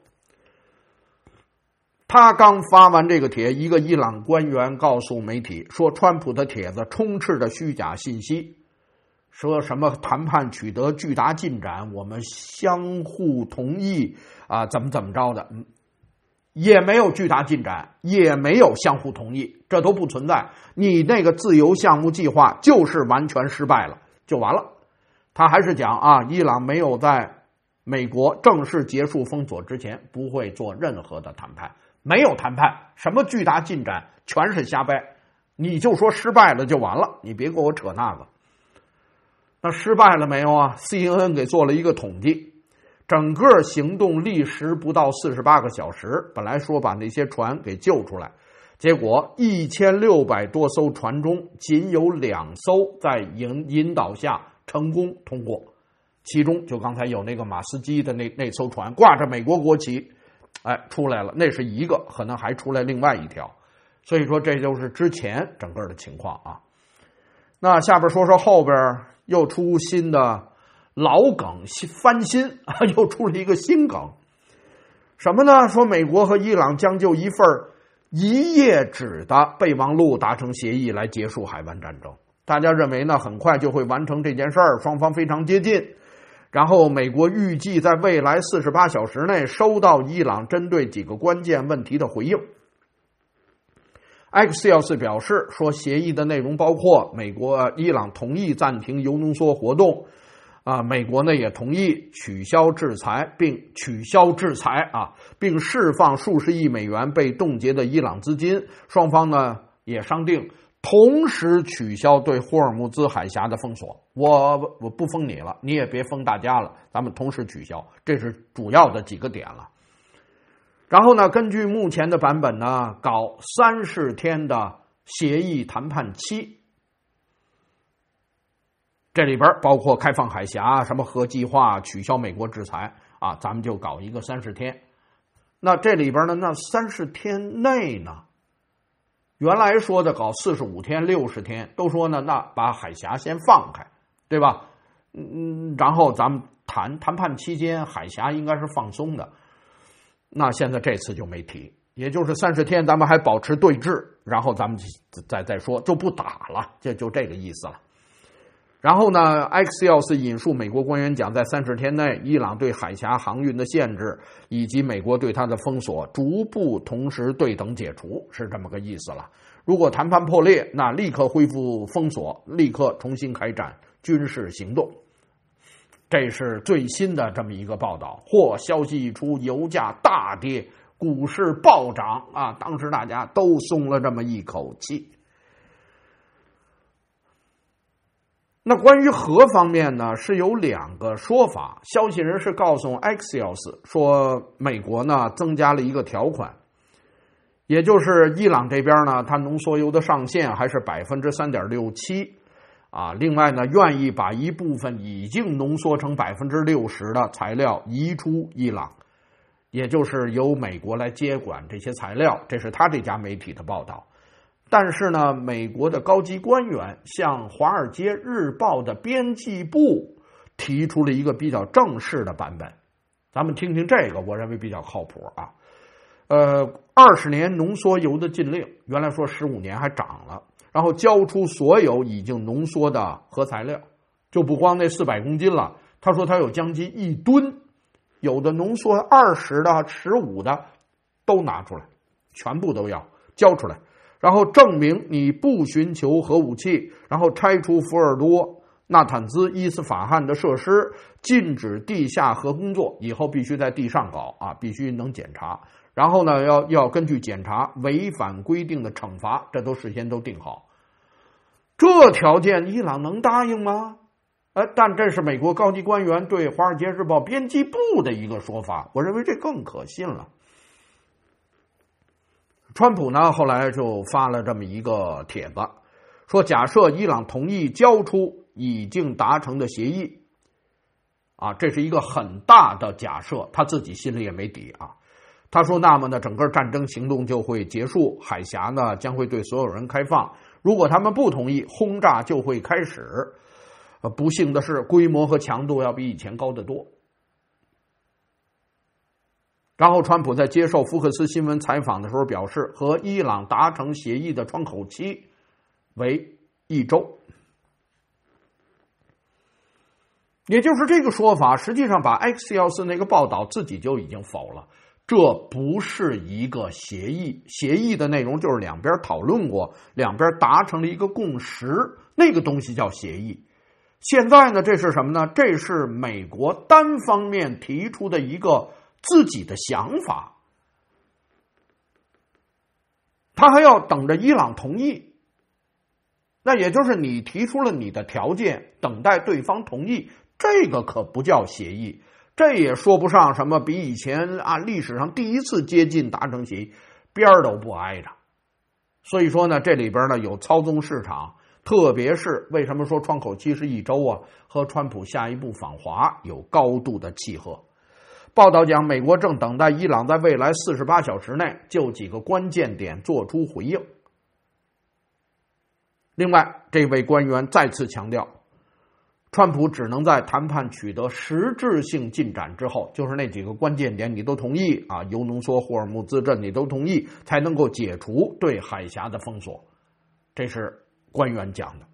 Speaker 1: 他刚发完这个帖，一个伊朗官员告诉媒体说，川普的帖子充斥着虚假信息，说什么谈判取得巨大进展，我们相互同意啊，怎么怎么着的，也没有巨大进展，也没有相互同意，这都不存在。你那个自由项目计划就是完全失败了，就完了。他还是讲啊，伊朗没有在美国正式结束封锁之前不会做任何的谈判，没有谈判，什么巨大进展全是瞎掰，你就说失败了就完了，你别给我扯那个。那失败了没有啊？ C N N 给做了一个统计，整个行动历时不到四十八个小时，本来说把那些船给救出来，结果一千六百多艘船中仅有两艘在引引导下成功通过，其中就刚才有那个马斯基的那那艘船挂着美国国旗，哎，出来了，那是一个，可能还出来另外一条，所以说这就是之前整个的情况啊。那下边说说后边又出新的老梗翻新啊，又出了一个新梗，什么呢？说美国和伊朗将就一份一页纸的备忘录达成协议来结束海湾战争。大家认为呢，很快就会完成这件事儿，双方非常接近。然后美国预计在未来四十八小时内收到伊朗针对几个关键问题的回应。Axios 表示说，协议的内容包括美国、伊朗同意暂停铀浓缩活动，啊，美国呢也同意取消制裁，并取消制裁啊，并释放数十亿美元被冻结的伊朗资金。双方呢也商定同时取消对霍尔木兹海峡的封锁，我我不封你了，你也别封大家了，咱们同时取消，这是主要的几个点了。然后呢，根据目前的版本呢，搞三十天的协议谈判期，这里边包括开放海峡、什么核计划、取消美国制裁啊，咱们就搞一个三十天。那这里边呢，那三十天内呢，原来说的搞四十五天、六十天，都说呢，那把海峡先放开，对吧？嗯，然后咱们谈谈判期间，海峡应该是放松的。那现在这次就没提，也就是三十天，咱们还保持对峙，然后咱们再再说，就不打了，这就这个意思了。然后呢 ，Axios 引述美国官员讲，在三十天内，伊朗对海峡航运的限制以及美国对它的封锁，逐步同时对等解除，是这么个意思了。如果谈判破裂，那立刻恢复封锁，立刻重新开展军事行动。这是最新的这么一个报道。嚯，消息一出，油价大跌，股市暴涨啊！当时大家都松了这么一口气。那关于核方面呢，是有两个说法。消息人士告诉 Axios 说，美国呢增加了一个条款，也就是伊朗这边呢，它浓缩铀的上限还是百分之三点六七。啊，另外呢，愿意把一部分已经浓缩成百分之六十的材料移出伊朗，也就是由美国来接管这些材料，这是他这家媒体的报道。但是呢，美国的高级官员向《华尔街日报》的编辑部提出了一个比较正式的版本，咱们听听这个，我认为比较靠谱啊。呃，二十年浓缩铀的禁令，原来说十五年还涨了。然后交出所有已经浓缩的核材料，就不光那四百公斤了。他说他有将近一吨，有的浓缩二十的、十五的都拿出来，全部都要交出来。然后证明你不寻求核武器，然后拆除福尔多、纳坦兹、伊斯法罕的设施，禁止地下核工作，以后必须在地上搞啊，必须能检查。然后呢，要要根据检查违反规定的惩罚，这都事先都定好。这条件伊朗能答应吗？呃，但这是美国高级官员对《华尔街日报》编辑部的一个说法，我认为这更可信了。川普呢，后来就发了这么一个帖子，说假设伊朗同意交出已经达成的协议，啊，这是一个很大的假设，他自己心里也没底啊。 他说，那么呢，整个战争行动就会结束，海峡呢将会对所有人开放。如果他们不同意，轰炸就会开始。呃，不幸的是，规模和强度要比以前高得多。然后，川普在接受福克斯新闻采访的时候表示，和伊朗达成协议的窗口期为一周。也就是这个说法，实际上把 Axios 那个报道自己就已经否了。这不是一个协议，协议的内容就是两边讨论过，两边达成了一个共识，那个东西叫协议。现在呢，这是什么呢？这是美国单方面提出的一个自己的想法，他还要等着伊朗同意。那也就是你提出了你的条件，等待对方同意，这个可不叫协议。这也说不上什么比以前啊历史上第一次接近达成协议边儿都不挨着。所以说呢，这里边呢有操纵市场，特别是为什么说窗口期是一周啊，和川普下一步访华有高度的契合。报道讲，美国正等待伊朗在未来四十八小时内就几个关键点做出回应。另外，这位官员再次强调，川普只能在谈判取得实质性进展之后，就是那几个关键点你都同意啊，铀浓缩、霍尔木兹镇你都同意，才能够解除对海峡的封锁。这是官员讲的。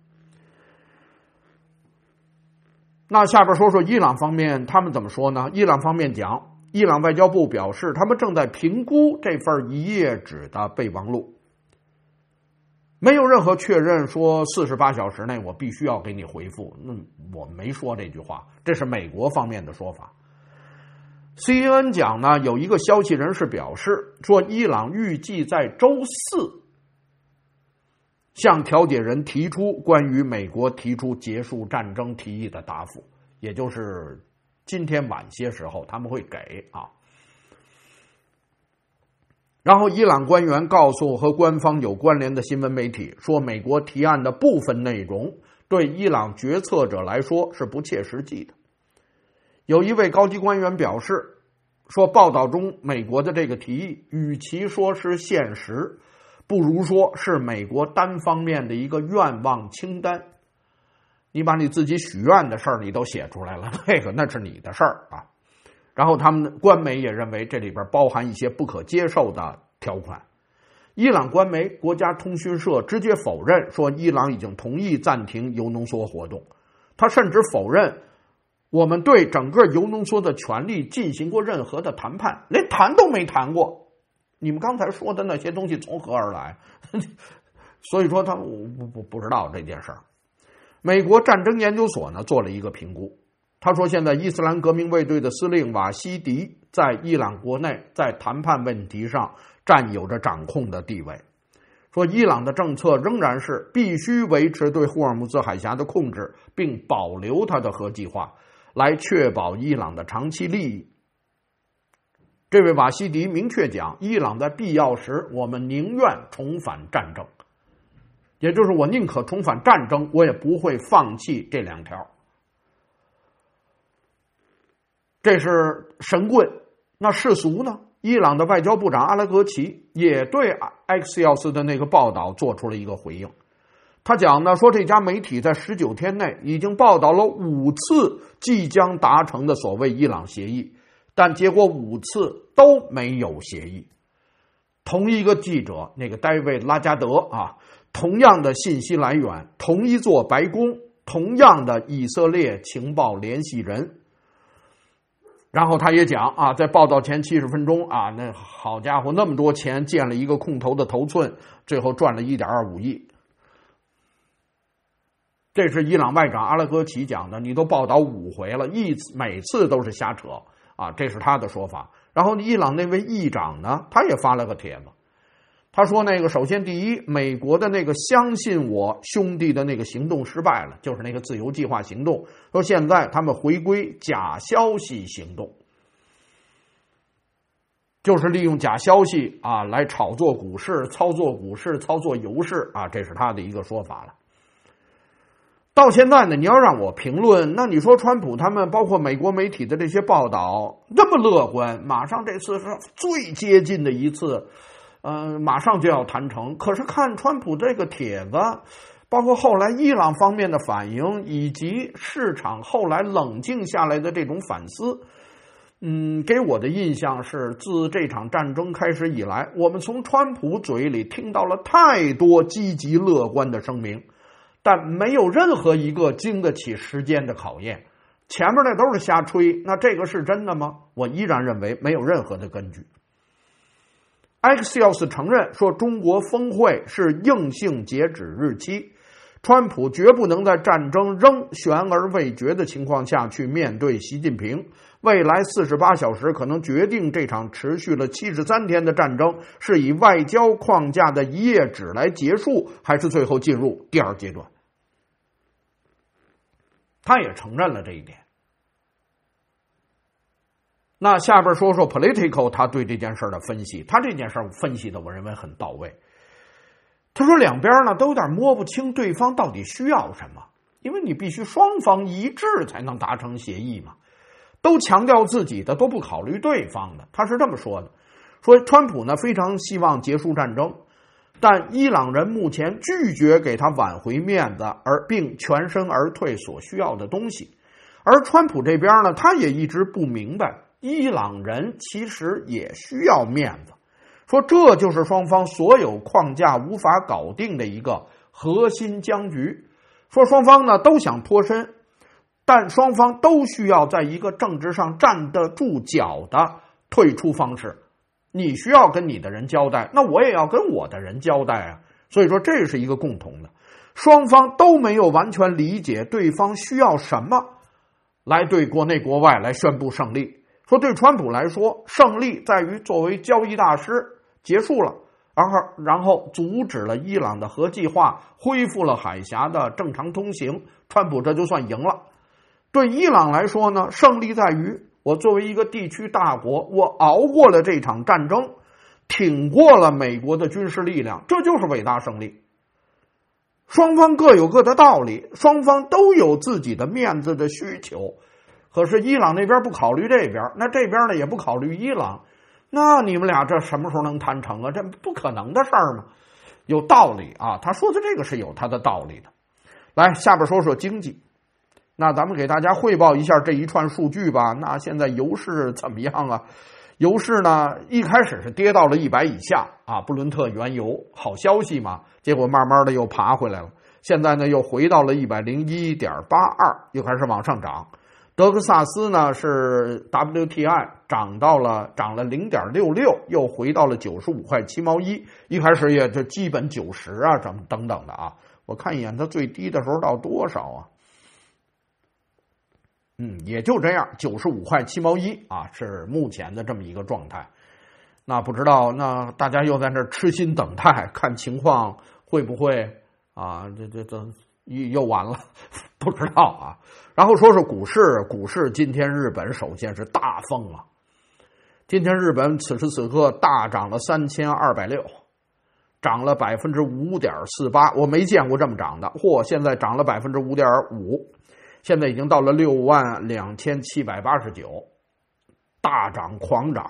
Speaker 1: 那下边说说伊朗方面，他们怎么说呢？伊朗方面讲，伊朗外交部表示，他们正在评估这份一页纸的备忘录，没有任何确认说四十八小时内我必须要给你回复。那我没说这句话，这是美国方面的说法。C N N 讲呢，有一个消息人士表示说，伊朗预计在周四向调解人提出关于美国提出结束战争提议的答复，也就是今天晚些时候他们会给啊。然后伊朗官员告诉和官方有关联的新闻媒体说，美国提案的部分内容对伊朗决策者来说是不切实际的。有一位高级官员表示说，报道中美国的这个提议与其说是现实，不如说是美国单方面的一个愿望清单。你把你自己许愿的事儿你都写出来了，那个那是你的事儿啊。然后他们官媒也认为这里边包含一些不可接受的条款。伊朗官媒国家通讯社直接否认说，伊朗已经同意暂停铀浓缩活动。他甚至否认我们对整个铀浓缩的权利进行过任何的谈判，连谈都没谈过。你们刚才说的那些东西从何而来？所以说他我不不不知道这件事儿。美国战争研究所呢做了一个评估，他说现在伊斯兰革命卫队的司令瓦西迪在伊朗国内在谈判问题上占有着掌控的地位，说伊朗的政策仍然是必须维持对霍尔木兹海峡的控制，并保留它的核计划，来确保伊朗的长期利益。这位瓦西迪明确讲，伊朗在必要时我们宁愿重返战争，也就是我宁可重返战争，我也不会放弃这两条。这是神棍。那世俗呢？伊朗的外交部长阿拉格齐也对 Axios 的那个报道做出了一个回应。他讲呢，说这家媒体在十九天内已经报道了五次即将达成的所谓伊朗协议，但结果五次都没有协议。同一个记者，那个戴维·拉加德啊，同样的信息来源，同一座白宫，同样的以色列情报联系人。然后他也讲啊，在报道前七十分钟啊，那好家伙，那么多钱建了一个空头的头寸，最后赚了 一点二五亿。这是伊朗外长阿拉格齐讲的，你都报道五回了，一次每次都是瞎扯啊，这是他的说法。然后伊朗那位议长呢，他也发了个帖子，他说那个首先第一，美国的那个相信我兄弟的那个行动失败了，就是那个自由计划行动，说现在他们回归假消息行动，就是利用假消息啊来炒作股市、操作股市、操作油市啊，这是他的一个说法了。 到现在呢，你要让我评论，那你说川普他们包括美国媒体的这些报道那么乐观，马上这次是最接近的一次，呃，马上就要谈成。可是看川普这个帖子，包括后来伊朗方面的反应，以及市场后来冷静下来的这种反思，嗯，给我的印象是，自这场战争开始以来，我们从川普嘴里听到了太多积极乐观的声明，但没有任何一个经得起时间的考验。前面那都是瞎吹，那这个是真的吗？我依然认为没有任何的根据。Axios 承认说，中国峰会是硬性截止日期，川普绝不能在战争仍悬而未决的情况下去面对习近平。未来四十八小时可能决定这场持续了七十三天的战争是以外交框架的一页纸来结束，还是最后进入第二阶段。他也承认了这一点。那下边说说 Politico 他对这件事的分析，他这件事分析的我认为很到位。他说两边呢都有点摸不清对方到底需要什么，因为你必须双方一致才能达成协议嘛。都强调自己的，都不考虑对方的。他是这么说的，说川普呢非常希望结束战争，但伊朗人目前拒绝给他挽回面子，而并全身而退所需要的东西。而川普这边呢，他也一直不明白，伊朗人其实也需要面子。说这就是双方所有框架无法搞定的一个核心僵局。说双方呢都想脱身，但双方都需要在一个政治上站得住脚的退出方式。你需要跟你的人交代，那我也要跟我的人交代啊。所以说这是一个共同的，双方都没有完全理解对方需要什么来对国内国外来宣布胜利。说对川普来说，胜利在于作为交易大师结束了，然后然后阻止了伊朗的核计划，恢复了海峡的正常通行，川普这就算赢了。对伊朗来说呢，胜利在于我作为一个地区大国，我熬过了这场战争，挺过了美国的军事力量，这就是伟大胜利。双方各有各的道理，双方都有自己的面子的需求，可是伊朗那边不考虑这边，那这边呢也不考虑伊朗，那你们俩这什么时候能谈成啊？这不可能的事儿嘛。有道理啊，他说的这个是有他的道理的。来，下边说说经济。那咱们给大家汇报一下这一串数据吧。那现在油市怎么样啊？油市呢一开始是跌到了一百以下啊，布伦特原油好消息嘛，结果慢慢的又爬回来了，现在呢又回到了 一百零一点八二， 又开始往上涨。德克萨斯呢是 W T I 涨到了涨了 零点六六， 又回到了九十五块七毛一，一开始也就基本九十啊等等等的啊。我看一眼它最低的时候到多少啊？嗯，也就这样，九十五块七毛一啊，是目前的这么一个状态。那不知道，那大家又在那痴心等待，看情况会不会啊？这这这又完了，不知道啊。然后说是股市，股市今天日本首先是大疯了，今天日本此时此刻大涨了三千二百六，涨了百分之五点四八，我没见过这么涨的，嚯！现在涨了百分之五点五。现在已经到了六万两千七百八十九，大涨狂涨。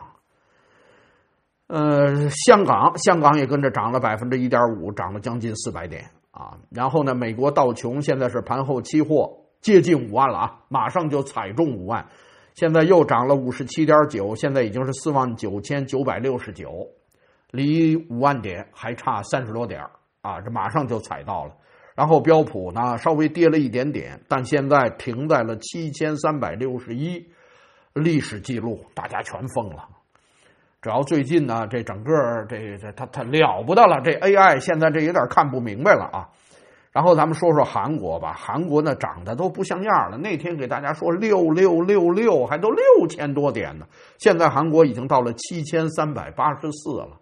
Speaker 1: 呃，香港香港也跟着涨了百分之一点五，涨了将近四百点啊。然后呢，美国道琼现在是盘后期货接近五万了啊，马上就踩中五万，现在又涨了五十七点九，现在已经是四万九千九百六十九，离五万点还差三十多点啊，这马上就踩到了。然后标普呢稍微跌了一点点，但现在停在了七千三百六十一，历史记录，大家全疯了。只要最近呢，这整个这这它它了不得了，这 A I 现在这有点看不明白了啊。然后咱们说说韩国吧，韩国呢涨得都不像样了。那天给大家说六六六六，还都六千多点呢，现在韩国已经到了七千三百八十四了。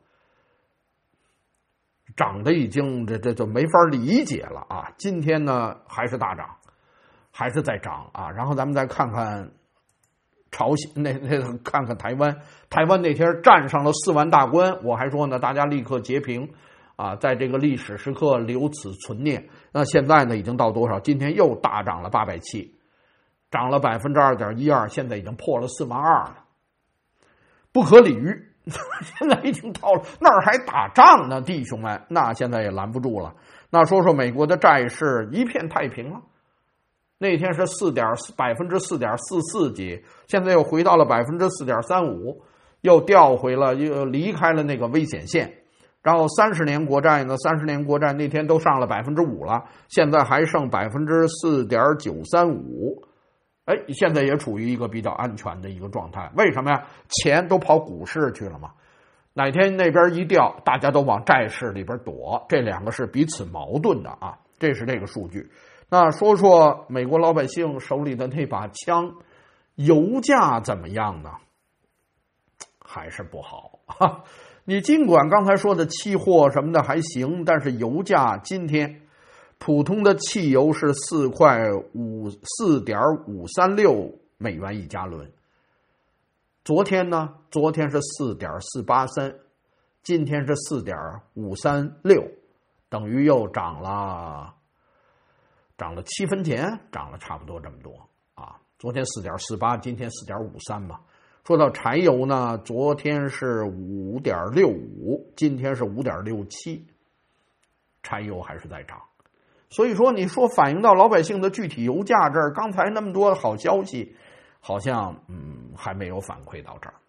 Speaker 1: 涨得已经这这就没法理解了啊！今天呢还是大涨，还是在涨啊！然后咱们再看看朝鲜，那那看看台湾，台湾那天站上了四万大关，我还说呢，大家立刻截屏啊！ 啊，在这个历史时刻留此存念。那现在呢，已经到多少？今天又大涨了八百七，涨了百分之二点一二，现在已经破了四万二了，不可理喻。现在已经到了那儿还打仗呢，弟兄们，那现在也拦不住了。那说说美国的债市一片太平了，那天是四点百分之四点四四几，现在又回到了百分之四点三五，又调回了，又离开了那个危险线。然后三十年国债呢，三十年国债那天都上了百分之五了，现在还剩百分之四点九三五。哎，现在也处于一个比较安全的一个状态。为什么呀？钱都跑股市去了嘛。哪天那边一掉，大家都往债市里边躲，这两个是彼此矛盾的啊。这是这个数据。那说说美国老百姓手里的那把枪，油价怎么样呢？还是不好啊。你尽管刚才说的期货什么的还行，但是油价今天普通的汽油是四块五四点五三六美元一加仑。昨天呢？昨天是四点四八三，今天是四点五三六，等于又涨了，涨了七分钱，涨了差不多这么多啊。昨天四点四八，今天四点五三嘛。说到柴油呢，昨天是五点六五，今天是五点六七，柴油还是在涨。所以说，你说反映到老百姓的具体油价这儿，刚才那么多的好消息，好像嗯还没有反馈到这儿。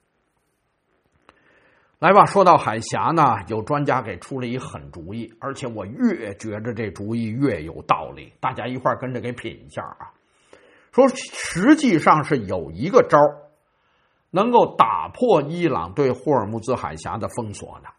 Speaker 1: 来吧，说到海峡呢，有专家给出了一狠主意，而且我越觉着这主意越有道理，大家一块儿跟着给品一下啊。说实际上是有一个招能够打破伊朗对霍尔木兹海峡的封锁的，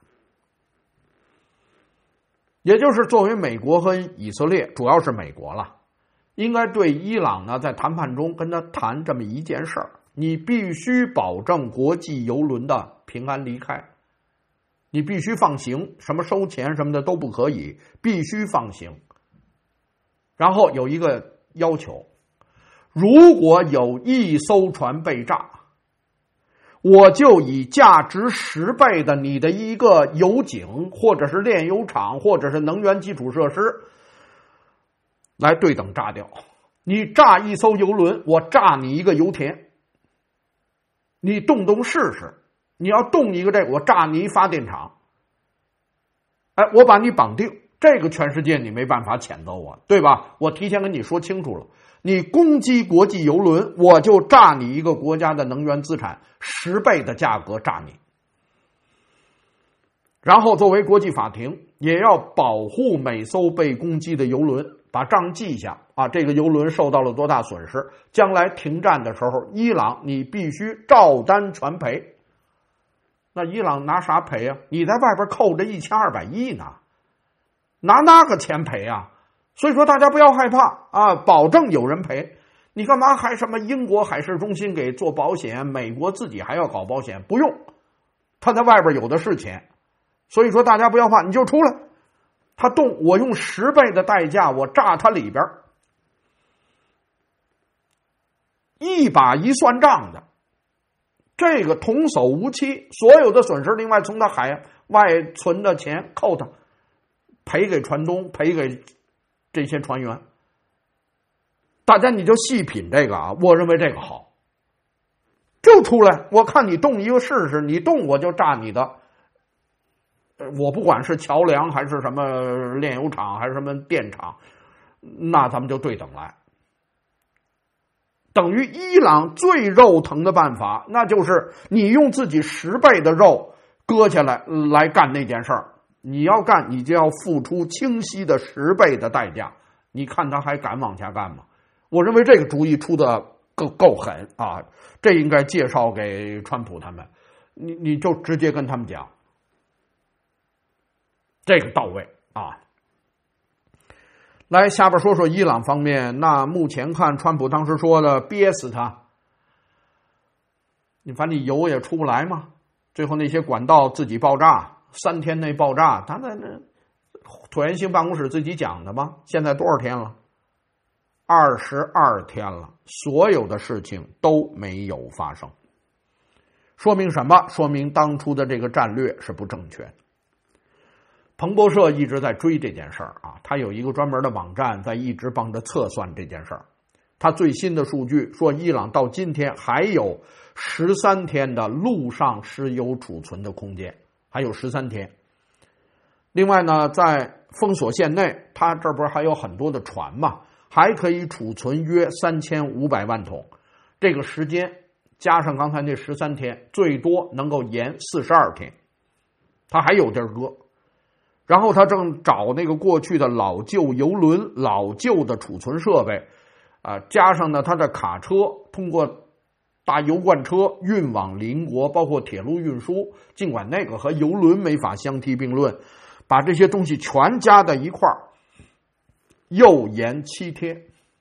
Speaker 1: 也就是作为美国和以色列，主要是美国了，应该对伊朗呢在谈判中跟他谈这么一件事儿：你必须保证国际邮轮的平安离开，你必须放行，什么收钱什么的都不可以，必须放行。然后有一个要求，如果有一艘船被炸，我就以价值十倍的你的一个油井，或者是炼油厂，或者是能源基础设施来对等炸掉。你炸一艘油轮，我炸你一个油田，你动动试试。你要动一个这个，我炸你一发电厂。哎，我把你绑定，这个全世界你没办法谴责我，对吧？我提前跟你说清楚了，你攻击国际油轮，我就炸你一个国家的能源资产，十倍的价格炸你。然后作为国际法庭，也要保护每艘被攻击的油轮，把账记下啊，这个油轮受到了多大损失，将来停战的时候，伊朗你必须照单全赔。那伊朗拿啥赔啊？你在外边扣着一千二百亿呢，拿那个钱赔啊？所以说大家不要害怕啊，保证有人赔。你干嘛还什么英国海事中心给做保险，美国自己还要搞保险？不用，他在外边有的是钱。所以说大家不要怕，你就出来，他动，我用十倍的代价，我炸他里边，一把一算账的。这个童叟无欺，所有的损失，另外从他海外存的钱扣他，赔给船东，赔给这些船员。大家你就细品这个啊，我认为这个好，就出来，我看你动一个试试，你动我就炸你的，我不管是桥梁还是什么炼油厂还是什么电厂，那咱们就对等来。等于伊朗最肉疼的办法，那就是你用自己十倍的肉割下来来干那件事儿。你要干，你就要付出清晰的十倍的代价。你看他还敢往下干吗？我认为这个主意出的够够狠啊！这应该介绍给川普他们，你你就直接跟他们讲，这个到位啊！来，下边说说伊朗方面。那目前看，川普当时说的憋死他，你反正你油也出不来嘛，最后那些管道自己爆炸，三天内爆炸，他那那椭圆形办公室自己讲的嘛。现在多少天了？二十二天了，所有的事情都没有发生，说明什么？说明当初的这个战略是不正确的。 彭博社一直在追这件事儿啊，他有一个专门的网站在一直帮着测算这件事儿。他最新的数据说，伊朗到今天还有十三天的陆上石油储存的空间，还有十三天。另外呢，在封锁线内，它这不是还有很多的船嘛，还可以储存约三千五百万桶。这个时间加上刚才那十三天，最多能够延四十二天，它还有地儿搁。然后他正找那个过去的老旧油轮、老旧的储存设备，啊，加上呢他的卡车通过大油罐车运往邻国，包括铁路运输，尽管那个和油轮没法相提并论，把这些东西全加在一块儿，又延七天，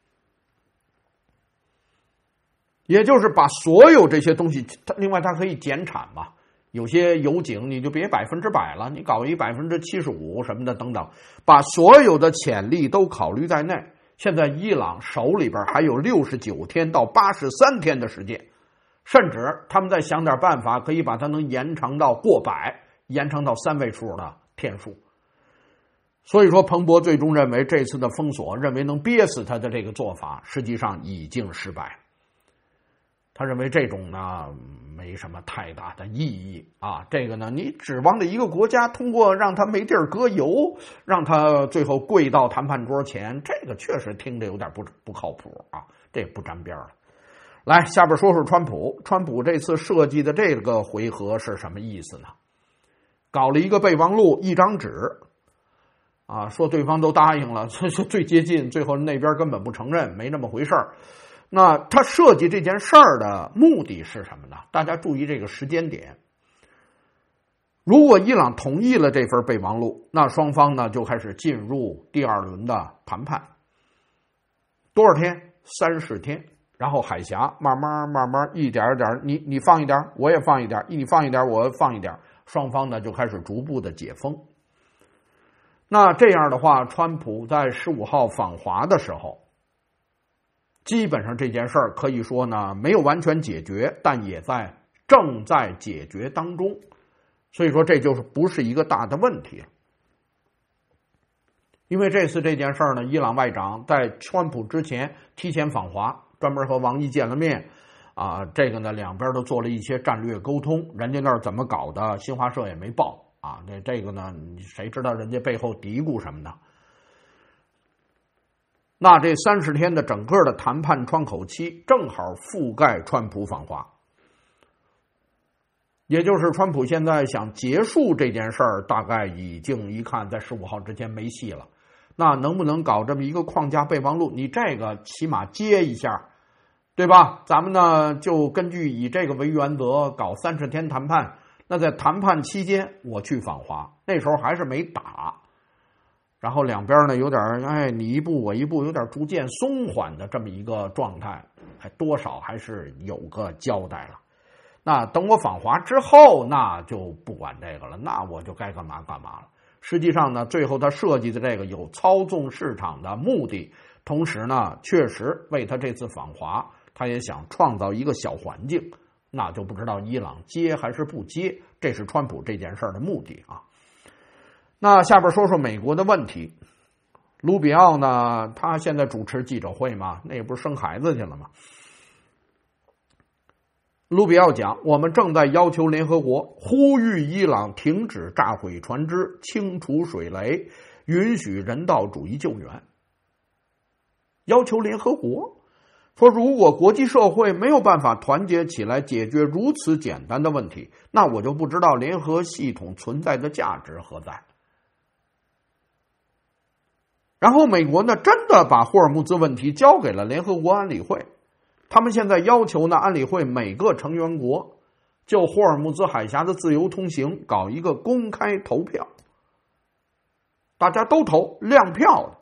Speaker 1: 也就是把所有这些东西，另外它可以减产嘛。有些油井你就别百分之百了，你搞一百分之七十五什么的等等，把所有的潜力都考虑在内。现在伊朗手里边还有六十九天到八十三天的时间，甚至他们再想点办法，可以把它能延长到过百，延长到三位数的天数。所以说，彭博最终认为这次的封锁，认为能憋死他的这个做法，实际上已经失败。他认为这种呢没什么太大的意义啊，这个呢你指望着一个国家通过让他没地儿搁油，让他最后跪到谈判桌前，这个确实听着有点不不靠谱啊，这不沾边了。来，下边说说川普，川普这次设计的这个回合是什么意思呢？搞了一个备忘录，一张纸啊，说对方都答应了，这是最接近，最后那边根本不承认，没那么回事儿。那他设计这件事儿的目的是什么呢？大家注意这个时间点。如果伊朗同意了这份备忘录，那双方呢就开始进入第二轮的谈判。多少天？三十天。然后海峡慢慢慢慢一点一点，你你放一点，我也放一点，你放一点，我放一点，双方呢就开始逐步的解封。那这样的话，川普在十五号访华的时候，基本上这件事儿可以说呢没有完全解决，但也在正在解决当中，所以说这就是不是一个大的问题。因为这次这件事儿呢，伊朗外长在川普之前提前访华，专门和王毅见了面啊，这个呢两边都做了一些战略沟通，人家那儿怎么搞的，新华社也没报啊，这这个呢谁知道人家背后嘀咕什么呢？那这三十天的整个的谈判窗口期正好覆盖川普访华，也就是川普现在想结束这件事儿，大概已经一看在十五号之前没戏了。那能不能搞这么一个框架备忘录？你这个起码接一下，对吧？咱们呢就根据以这个为原则搞三十天谈判。那在谈判期间我去访华，那时候还是没打。然后两边呢有点哎你一步我一步，有点逐渐松缓的这么一个状态，还多少还是有个交代了。那等我访华之后，那就不管这个了，那我就该干嘛干嘛了。实际上呢，最后他设计的这个有操纵市场的目的，同时呢确实为他这次访华，他也想创造一个小环境，那就不知道伊朗接还是不接，这是川普这件事的目的啊。那下边说说美国的问题。卢比奥呢，他现在主持记者会嘛，那也不是生孩子去了吗？卢比奥讲，我们正在要求联合国呼吁伊朗停止炸毁船只，清除水雷，允许人道主义救援。要求联合国说，如果国际社会没有办法团结起来解决如此简单的问题，那我就不知道联合系统存在的价值何在。然后美国呢，真的把霍尔木兹问题交给了联合国安理会，他们现在要求呢，安理会每个成员国就霍尔木兹海峡的自由通行搞一个公开投票，大家都投，亮票的。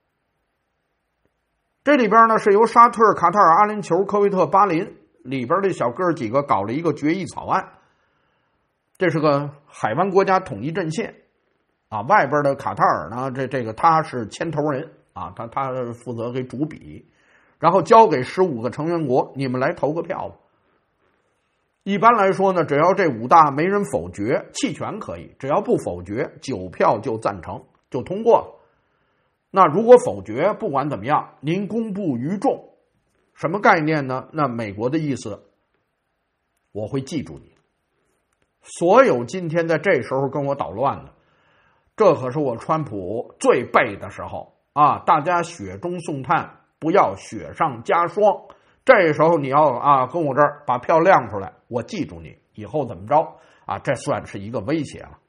Speaker 1: 这里边呢是由沙特、卡塔尔、阿联酋、科威特、巴林里边的小哥几个搞了一个决议草案，这是个海湾国家统一阵线。啊，外边的卡塔尔呢，这这个他是牵头人啊，他他负责给主笔，然后交给十五个成员国，你们来投个票吧。 一般来说呢，只要这五大没人否决，弃权可以，只要不否决，九票就赞成，就通过了。那如果否决，不管怎么样，您公布于众，什么概念呢？那美国的意思，我会记住你。所有今天在这时候跟我捣乱的，这可是我川普最背的时候啊！大家雪中送炭，不要雪上加霜。这时候你要啊跟我这儿把票亮出来，我记住你，以后怎么着啊？这算是一个威胁了。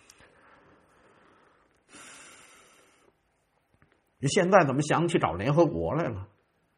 Speaker 1: 你现在怎么想起找联合国来了？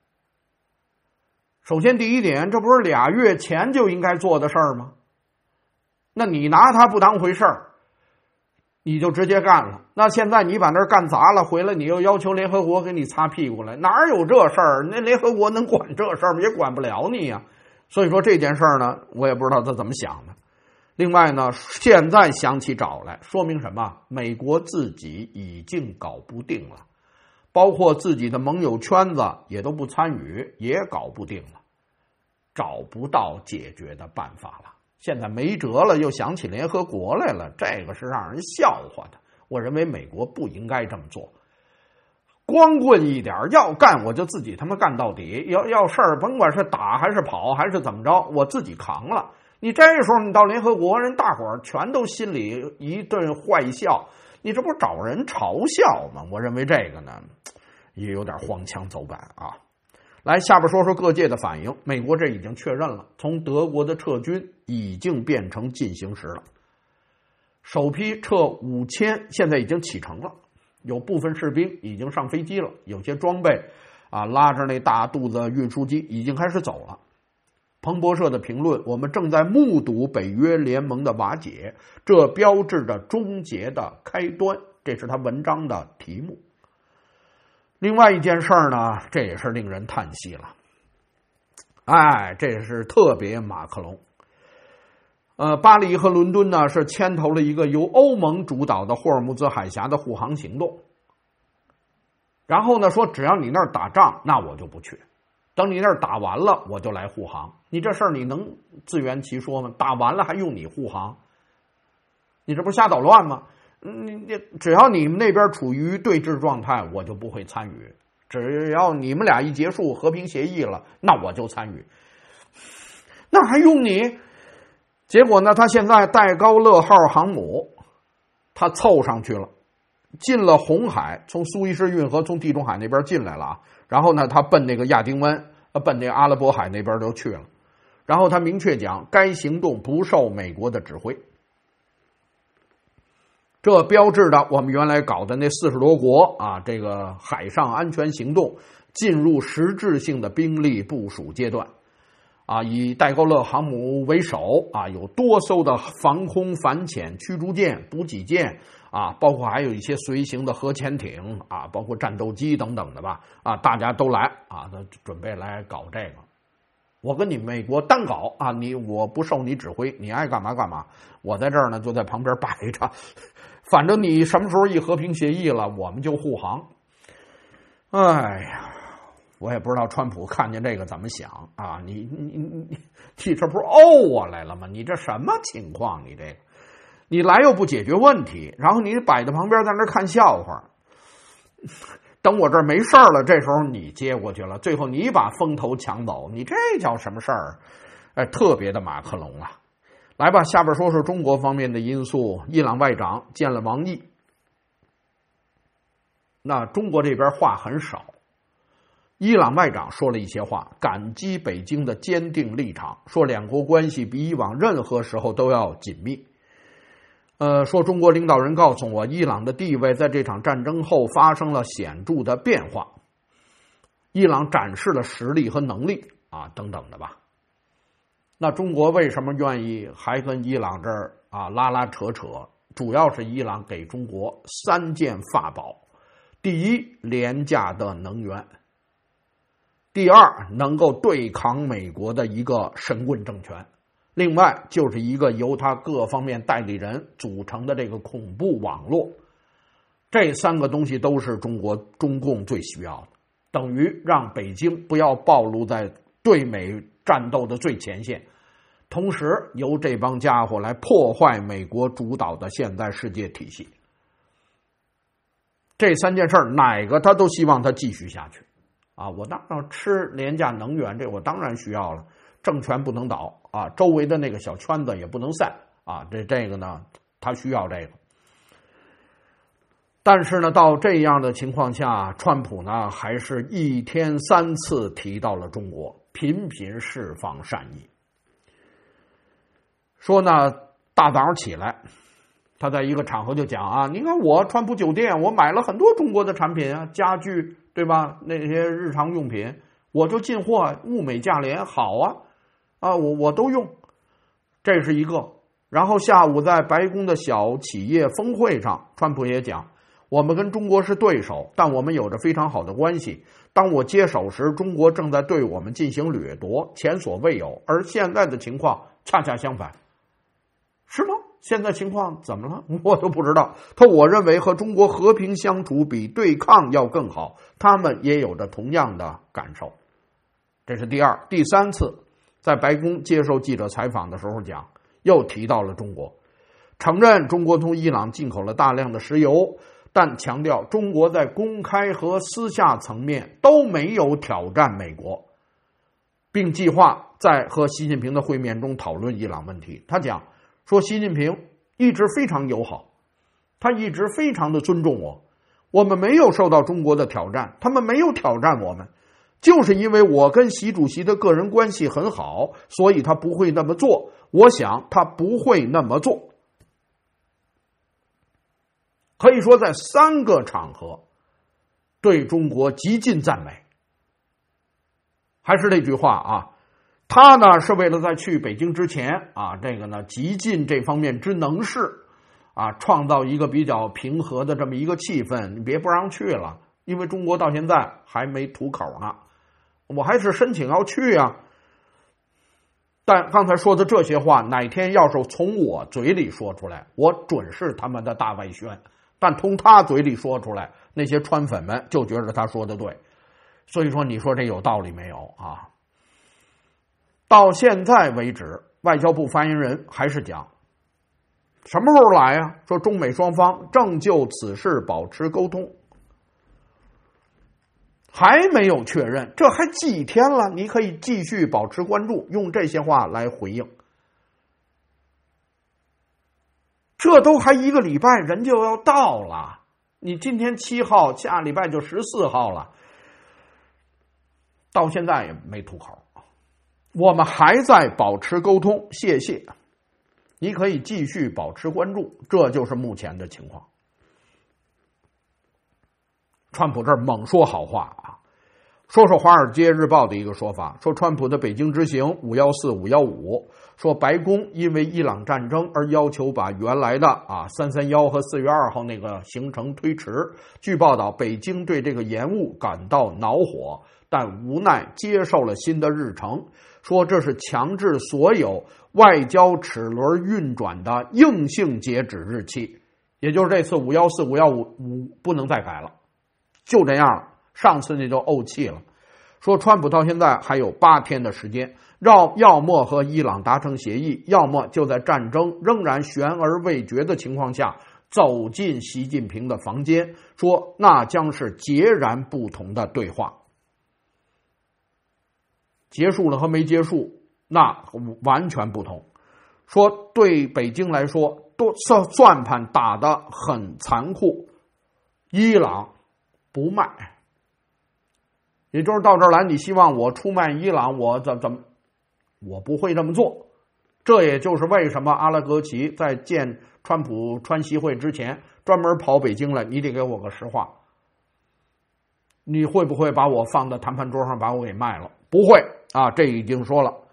Speaker 1: 首先第一点，这不是俩月前就应该做的事儿吗？那你拿它不当回事儿，你就直接干了。那现在你把那儿干砸了，回来你又要求联合国给你擦屁股来，哪有这事儿？那联合国能管这事儿吗？也管不了你呀。所以说这件事儿呢，我也不知道他怎么想的。另外呢，现在想起找来，说明什么？美国自己已经搞不定了，包括自己的盟友圈子也都不参与，也搞不定了，找不到解决的办法了。现在没辙了，又想起联合国来了，这个是让人笑话的。我认为美国不应该这么做，光棍一点，要干我就自己他妈干到底，要要事儿甭管是打还是跑还是怎么着，我自己扛了。你这时候你到联合国，人大伙儿全都心里一顿坏笑，你这不是找人嘲笑吗？我认为这个呢也有点荒腔走板啊。来，下边说说各界的反应。美国这已经确认了，从德国的撤军已经变成进行时了。首批撤五千，现在已经启程了，有部分士兵已经上飞机了，有些装备啊拉着那大肚子运输机已经开始走了。彭博社的评论：我们正在目睹北约联盟的瓦解，这标志着终结的开端。这是他文章的题目。另外一件事呢，这也是令人叹息了。哎，这是特别马克龙。呃，巴黎和伦敦呢是牵头了一个由欧盟主导的霍尔木兹海峡的护航行动。然后呢说，只要你那儿打仗，那我就不去。等你那儿打完了，我就来护航。你这事儿你能自圆其说吗？打完了还用你护航？你这不是瞎捣乱吗？你你只要你们那边处于对峙状态，我就不会参与。只要你们俩一结束和平协议了，那我就参与。那还用你？结果呢，他现在戴高乐号航母，他凑上去了，进了红海，从苏伊士运河从地中海那边进来了啊。然后呢，他奔那个亚丁湾，奔那个阿拉伯海那边就去了。然后他明确讲，该行动不受美国的指挥。这标志着我们原来搞的那四十多国啊，这个海上安全行动进入实质性的兵力部署阶段。啊，以戴高乐航母为首啊，有多艘的防空反潜驱逐舰、补给舰啊，包括还有一些随行的核潜艇啊，包括战斗机等等的吧啊，大家都来啊，都准备来搞这个。我跟你美国单搞啊，你我不受你指挥，你爱干嘛干嘛，我在这儿呢就在旁边摆着，反正你什么时候一和平协议了，我们就护航。哎呀。我也不知道川普看见这个怎么想啊！你你你你你这不是怄我来了吗？你这什么情况？你这个，你来又不解决问题，然后你摆在旁边在那看笑话。等我这儿没事了，这时候你接过去了，最后你把风头抢走，你这叫什么事儿？哎，特别的马克龙啊！来吧，下边说说中国方面的因素。伊朗外长见了王毅，那中国这边话很少。伊朗外长说了一些话，感激北京的坚定立场，说两国关系比以往任何时候都要紧密。呃，说中国领导人告诉我，伊朗的地位在这场战争后发生了显著的变化，伊朗展示了实力和能力啊，等等的吧。那中国为什么愿意还跟伊朗这儿啊拉拉扯扯？主要是伊朗给中国三件法宝：第一，廉价的能源。第二，能够对抗美国的一个神棍政权，另外就是一个由他各方面代理人组成的这个恐怖网络。这三个东西都是中国中共最需要的，等于让北京不要暴露在对美战斗的最前线， 同时由这帮家伙来破坏美国主导的现代世界体系。这三件事哪个他都希望他继续下去啊！我当然吃廉价能源，这我当然需要了。政权不能倒啊，周围的那个小圈子也不能散啊，这这个呢，他需要这个。但是呢，到这样的情况下，川普呢还是一天三次提到了中国，频频释放善意。说呢，大早上起来，他在一个场合就讲啊，你看我川普酒店，我买了很多中国的产品啊，家具对吧？那些日常用品，我就进货，物美价廉，好啊，啊，我我都用，这是一个。然后下午在白宫的小企业峰会上，川普也讲，我们跟中国是对手，但我们有着非常好的关系。当我接手时，中国正在对我们进行掠夺，前所未有，而现在的情况恰恰相反。是吗？现在情况怎么了？我都不知道。他我认为和中国和平相处比对抗要更好，他们也有着同样的感受。这是第二。第三次在白宫接受记者采访的时候讲，又提到了中国，承认中国从伊朗进口了大量的石油，但强调中国在公开和私下层面都没有挑战美国，并计划在和习近平的会面中讨论伊朗问题。他讲说，习近平一直非常友好，他一直非常的尊重我，我们没有受到中国的挑战，他们没有挑战我们，就是因为我跟习主席的个人关系很好，所以他不会那么做，我想他不会那么做。可以说在三个场合对中国极尽赞美。还是那句话啊，他呢是为了在去北京之前啊，这个呢极尽这方面之能事啊，创造一个比较平和的这么一个气氛，你别不让去了，因为中国到现在还没吐口呢，我还是申请要去啊。但刚才说的这些话，哪天要是从我嘴里说出来，我准是他们的大外宣，但从他嘴里说出来，那些川粉们就觉得他说的对。所以说你说这有道理没有啊？到现在为止，外交部发言人还是讲什么时候来啊？说中美双方正就此事保持沟通，还没有确认，这还几天了，你可以继续保持关注，用这些话来回应。这都还一个礼拜，人就要到了，你今天七号，下礼拜就十四号了，到现在也没吐口。我们还在保持沟通，谢谢，你可以继续保持关注，这就是目前的情况。川普这儿猛说好话啊，说说《华尔街日报》的一个说法，说川普的北京之行五一四、五一五，说白宫因为伊朗战争而要求把原来的啊三三一和四月二号那个行程推迟。据报道，北京对这个延误感到恼火，但无奈接受了新的日程，说这是强制所有外交齿轮运转的硬性截止日期，也就是这次五一四、五一五不能再改了，就这样了。上次那就怄气了，说川普到现在还有八天的时间，要要么和伊朗达成协议，要么就在战争仍然悬而未决的情况下走进习近平的房间，说那将是截然不同的对话。结束了和没结束那完全不同。说对北京来说，算算盘打得很残酷，伊朗不卖，也就是到这儿来，你希望我出卖伊朗，我怎怎么，我不会这么做。这也就是为什么阿拉格齐在见川普川习会之前专门跑北京来，你得给我个实话，你会不会把我放在谈判桌上把我给卖了？不会啊，这已经说了，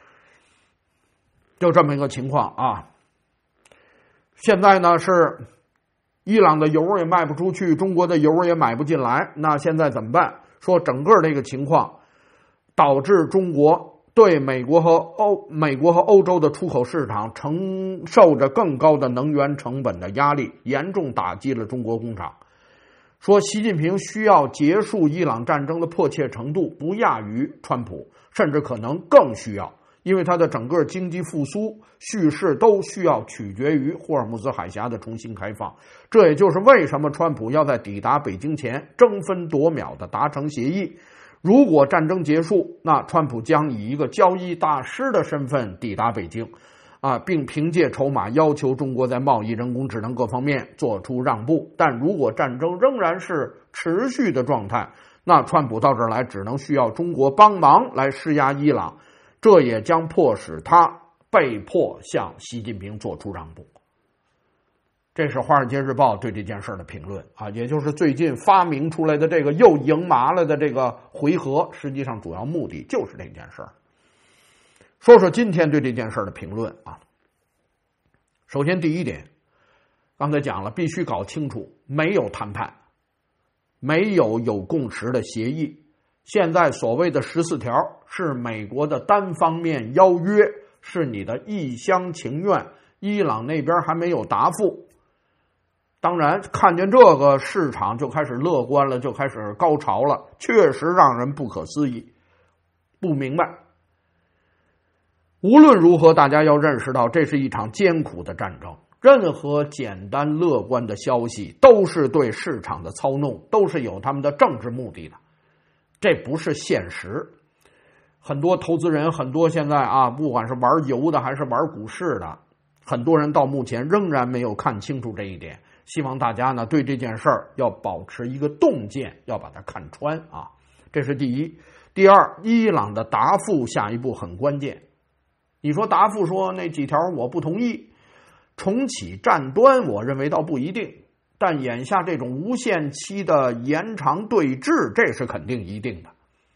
Speaker 1: 就这么一个情况啊。现在呢是伊朗的油也卖不出去，中国的油也买不进来，那现在怎么办？说整个这个情况导致中国对美国和欧美国和欧洲的出口市场承受着更高的能源成本的压力，严重打击了中国工厂。说习近平需要结束伊朗战争的迫切程度不亚于川普，甚至可能更需要， 因为它的整个经济复苏叙事都需要取决于霍尔木兹海峡的重新开放。这也就是为什么川普要在抵达北京前争分夺秒地达成协议。如果战争结束，那川普将以一个交易大师的身份抵达北京，啊，并凭借筹码要求中国在贸易、人工智能各方面做出让步。但如果战争仍然是持续的状态，那川普到这儿来只能需要中国帮忙来施压伊朗，这也将迫使他被迫向习近平做出让步。这是《华尔街日报》对这件事的评论啊，也就是最近发明出来的这个又赢麻了的这个回合，实际上主要目的就是这件事。说说今天对这件事的评论啊。首先第一点，刚才讲了，必须搞清楚，没有谈判，没有有共识的协议。现在所谓的十四条是美国的单方面邀约，是你的一厢情愿，伊朗那边还没有答复。当然看见这个市场就开始乐观了，就开始高潮了，确实让人不可思议，不明白。无论如何，大家要认识到这是一场艰苦的战争，任何简单乐观的消息都是对市场的操弄，都是有他们的政治目的的，这不是现实。很多投资人，很多现在啊，不管是玩油的还是玩股市的，很多人到目前仍然没有看清楚这一点。希望大家呢对这件事儿要保持一个洞见，要把它看穿啊，这是第一。第二，伊朗的答复下一步很关键。你说答复说那几条我不同意，重启战端，我认为倒不一定，但眼下这种无限期的延长对峙，这是肯定一定的。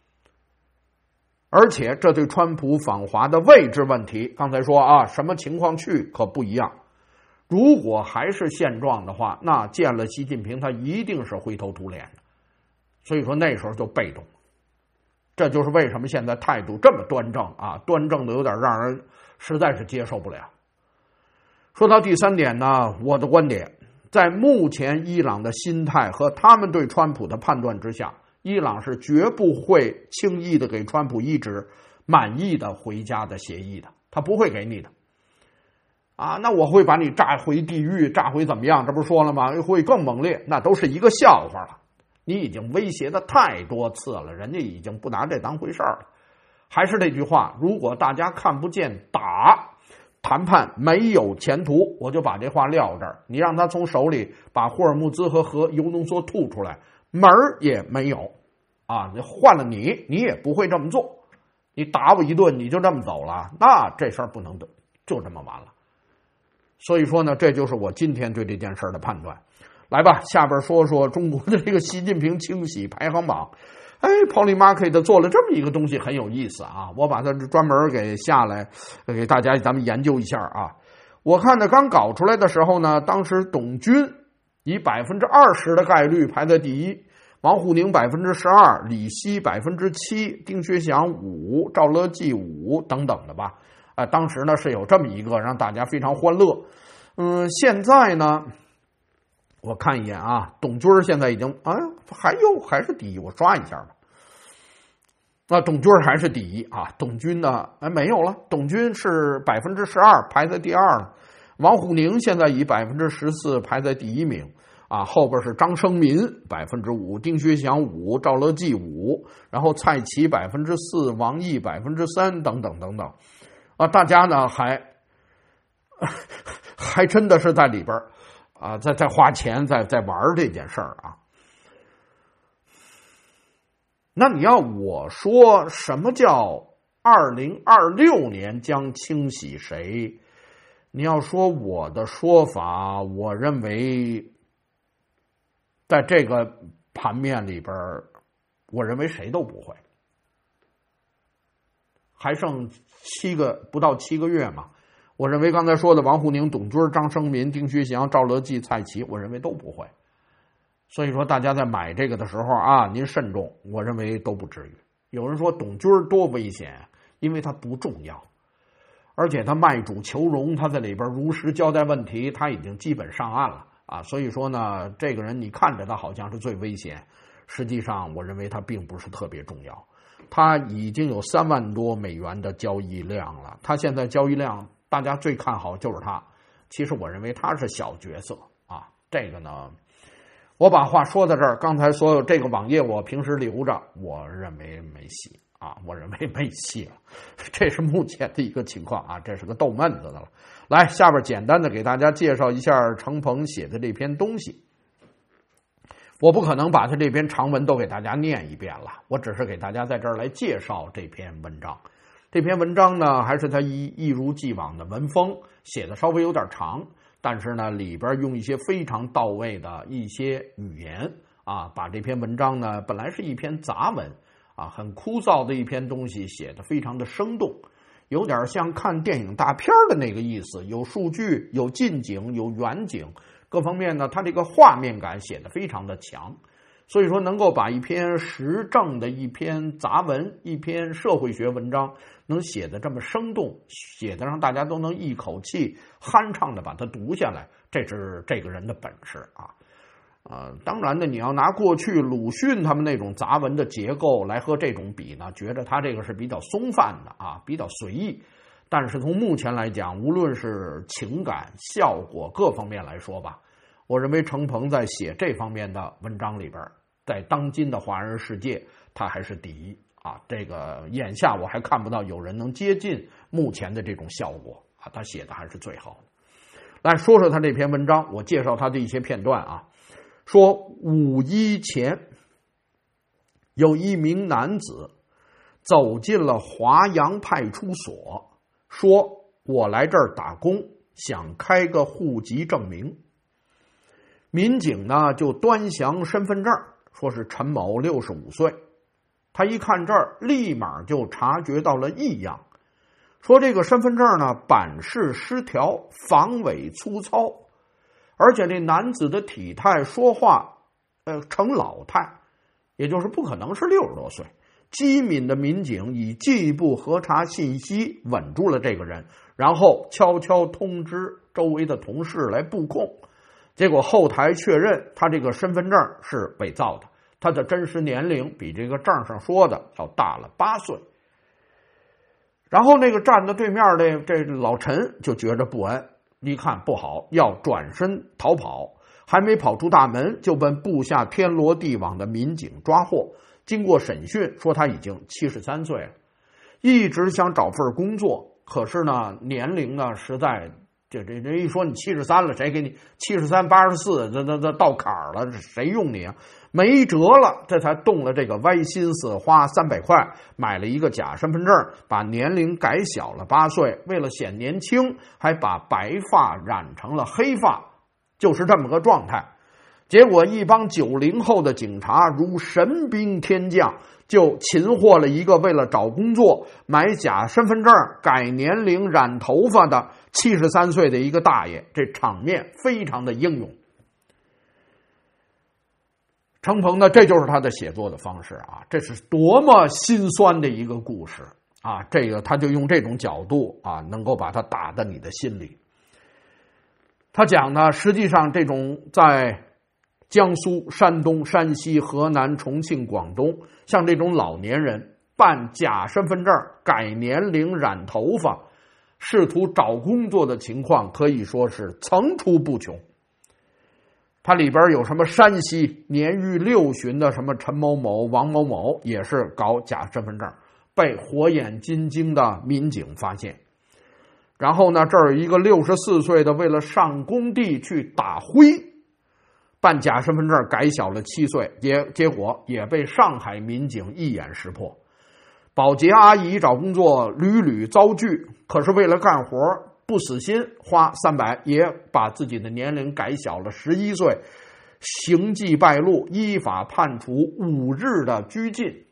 Speaker 1: 而且这对川普访华的位置问题，刚才说啊，什么情况去可不一样。如果还是现状的话，那见了习近平他一定是灰头土脸的，所以说那时候就被动了。这就是为什么现在态度这么端正啊，端正的有点让人实在是接受不了。说到第三点呢，我的观点，在目前伊朗的心态和他们对川普的判断之下，伊朗是绝不会轻易的给川普一纸满意的回家的协议的，他不会给你的。啊，那我会把你炸回地狱，炸回怎么样？这不是说了吗？会更猛烈，那都是一个笑话了。你已经威胁的太多次了，人家已经不拿这当回事儿了。还是那句话，如果大家看不见打，谈判没有前途，我就把这话撂这儿。你让他从手里把霍尔木兹和核铀浓缩吐出来，门儿也没有。啊，换了你，你也不会这么做。你打我一顿，你就这么走了，那这事儿不能得，就这么完了。所以说呢，这就是我今天对这件事的判断。来吧，下边说说中国的这个习近平清洗排行榜。哎 ，Polymarket 做了这么一个东西很有意思啊，我把它专门给下来给大家咱们研究一下啊。我看呢，刚搞出来的时候呢，当时董军以百分之二十的概率排在第一，王沪宁百分之十二，李希百分之七，丁薛祥五，赵乐际五等等的吧。啊，当时呢是有这么一个让大家非常欢乐。嗯，现在呢，我看一眼啊，董军现在已经啊，还有还是第一，我刷一下吧。那、啊、董军还是第一啊，董军呢，哎没有了，董军是百分之十二，排在第二了。王沪宁现在以百分之十四排在第一名啊，后边是张生民百分之五，丁薛祥五，赵乐际五，然后蔡奇百分之四，王毅百分之三，等等等等。啊，大家呢还还真的是在里边啊，在在花钱，在在玩这件事儿啊。那你要我说什么叫二零二六年将清洗谁？你要说我的说法，我认为在这个盘面里边，我认为谁都不会。还剩七个不到七个月嘛，我认为刚才说的王沪宁、董军、张生民、丁薛祥、赵乐际、蔡奇，我认为都不会。所以说大家在买这个的时候啊，您慎重，我认为都不至于。有人说董军多危险，因为他不重要，而且他卖主求荣，他在里边如实交代问题，他已经基本上岸了啊。所以说呢，这个人你看着他好像是最危险，实际上我认为他并不是特别重要。 它已经有三万多美元的交易量了。它现在交易量，大家最看好就是它。其实我认为它是小角色啊。这个呢，我把话说到这儿。刚才所有这个网页我平时留着，我认为没戏啊，我认为没戏了。这是目前的一个情况啊，这是个逗闷子的了。来，下边简单的给大家介绍一下程鹏写的这篇东西。我不可能把他这篇长文都给大家念一遍了，我只是给大家在这儿来介绍这篇文章。这篇文章呢，还是他一一如既往的文风，写的稍微有点长，但是呢，里边用一些非常到位的一些语言啊，把这篇文章呢，本来是一篇杂文啊，很枯燥的一篇东西，写得非常的生动，有点像看电影大片的那个意思，有数据，有近景，有远景。各方面呢，它这个画面感写得非常的强，所以说能够把一篇时政的一篇杂文、一篇社会学文章能写得这么生动，写得让大家都能一口气酣畅的把它读下来，这是这个人的本事啊。呃，当然呢，你要拿过去鲁迅他们那种杂文的结构来和这种比呢，觉得他这个是比较松散的啊，比较随意。但是从目前来讲，无论是情感、效果各方面来说吧，我认为程鹏在写这方面的文章里边，在当今的华人世界，他还是第一啊。这个眼下我还看不到有人能接近目前的这种效果啊，他写的还是最好的。来说说他这篇文章，我介绍他的一些片段啊。说五一前，有一名男子走进了华阳派出所，说我来这儿打工，想开个户籍证明。民警呢就端详身份证，说是陈某六十五岁。他一看这儿，立马就察觉到了异样，说这个身份证呢版式失调，防伪粗糙，而且这男子的体态说话呃成老态，也就是不可能是六十多岁。机敏的民警以进一步核查信息稳住了这个人，然后悄悄通知周围的同事来布控。结果后台确认他这个身份证是伪造的，他的真实年龄比这个证上说的要大了八岁。然后那个站在对面的这老陈就觉着不安，一看不好，要转身逃跑，还没跑出大门就被布下天罗地网的民警抓获。经过审讯，说他已经七十三岁了，一直想找份工作，可是呢年龄呢实在这这这一说你七十三了，谁给你七十三八十四，这这这到坎儿了，谁用你啊？没辙了，这才动了这个歪心思，花三百块买了一个假身份证，把年龄改小了八岁，为了显年轻，还把白发染成了黑发，就是这么个状态。结果一帮九零后的警察如神兵天降，就擒获了一个为了找工作买假身份证改年龄染头发的七十三岁的一个大爷，这场面非常的英勇。程鹏呢，这就是他的写作的方式啊，这是多么心酸的一个故事啊！这个他就用这种角度啊，能够把它打在你的心里。他讲呢，实际上这种在江苏、山东、山西、河南、重庆、广东，像这种老年人办假身份证、改年龄、染头发，试图找工作的情况可以说是层出不穷。它里边有什么山西年逾六旬的什么陈某某、王某某，也是搞假身份证，被火眼金睛的民警发现。然后呢，这儿有一个六十四岁的为了上工地去打灰，办假身份证改小了七岁，结结果也被上海民警一眼识破。保洁阿姨找工作屡屡遭拒，可是为了干活不死心，花三百也把自己的年龄改小了十一岁，行迹败露，依法判处五日的拘禁。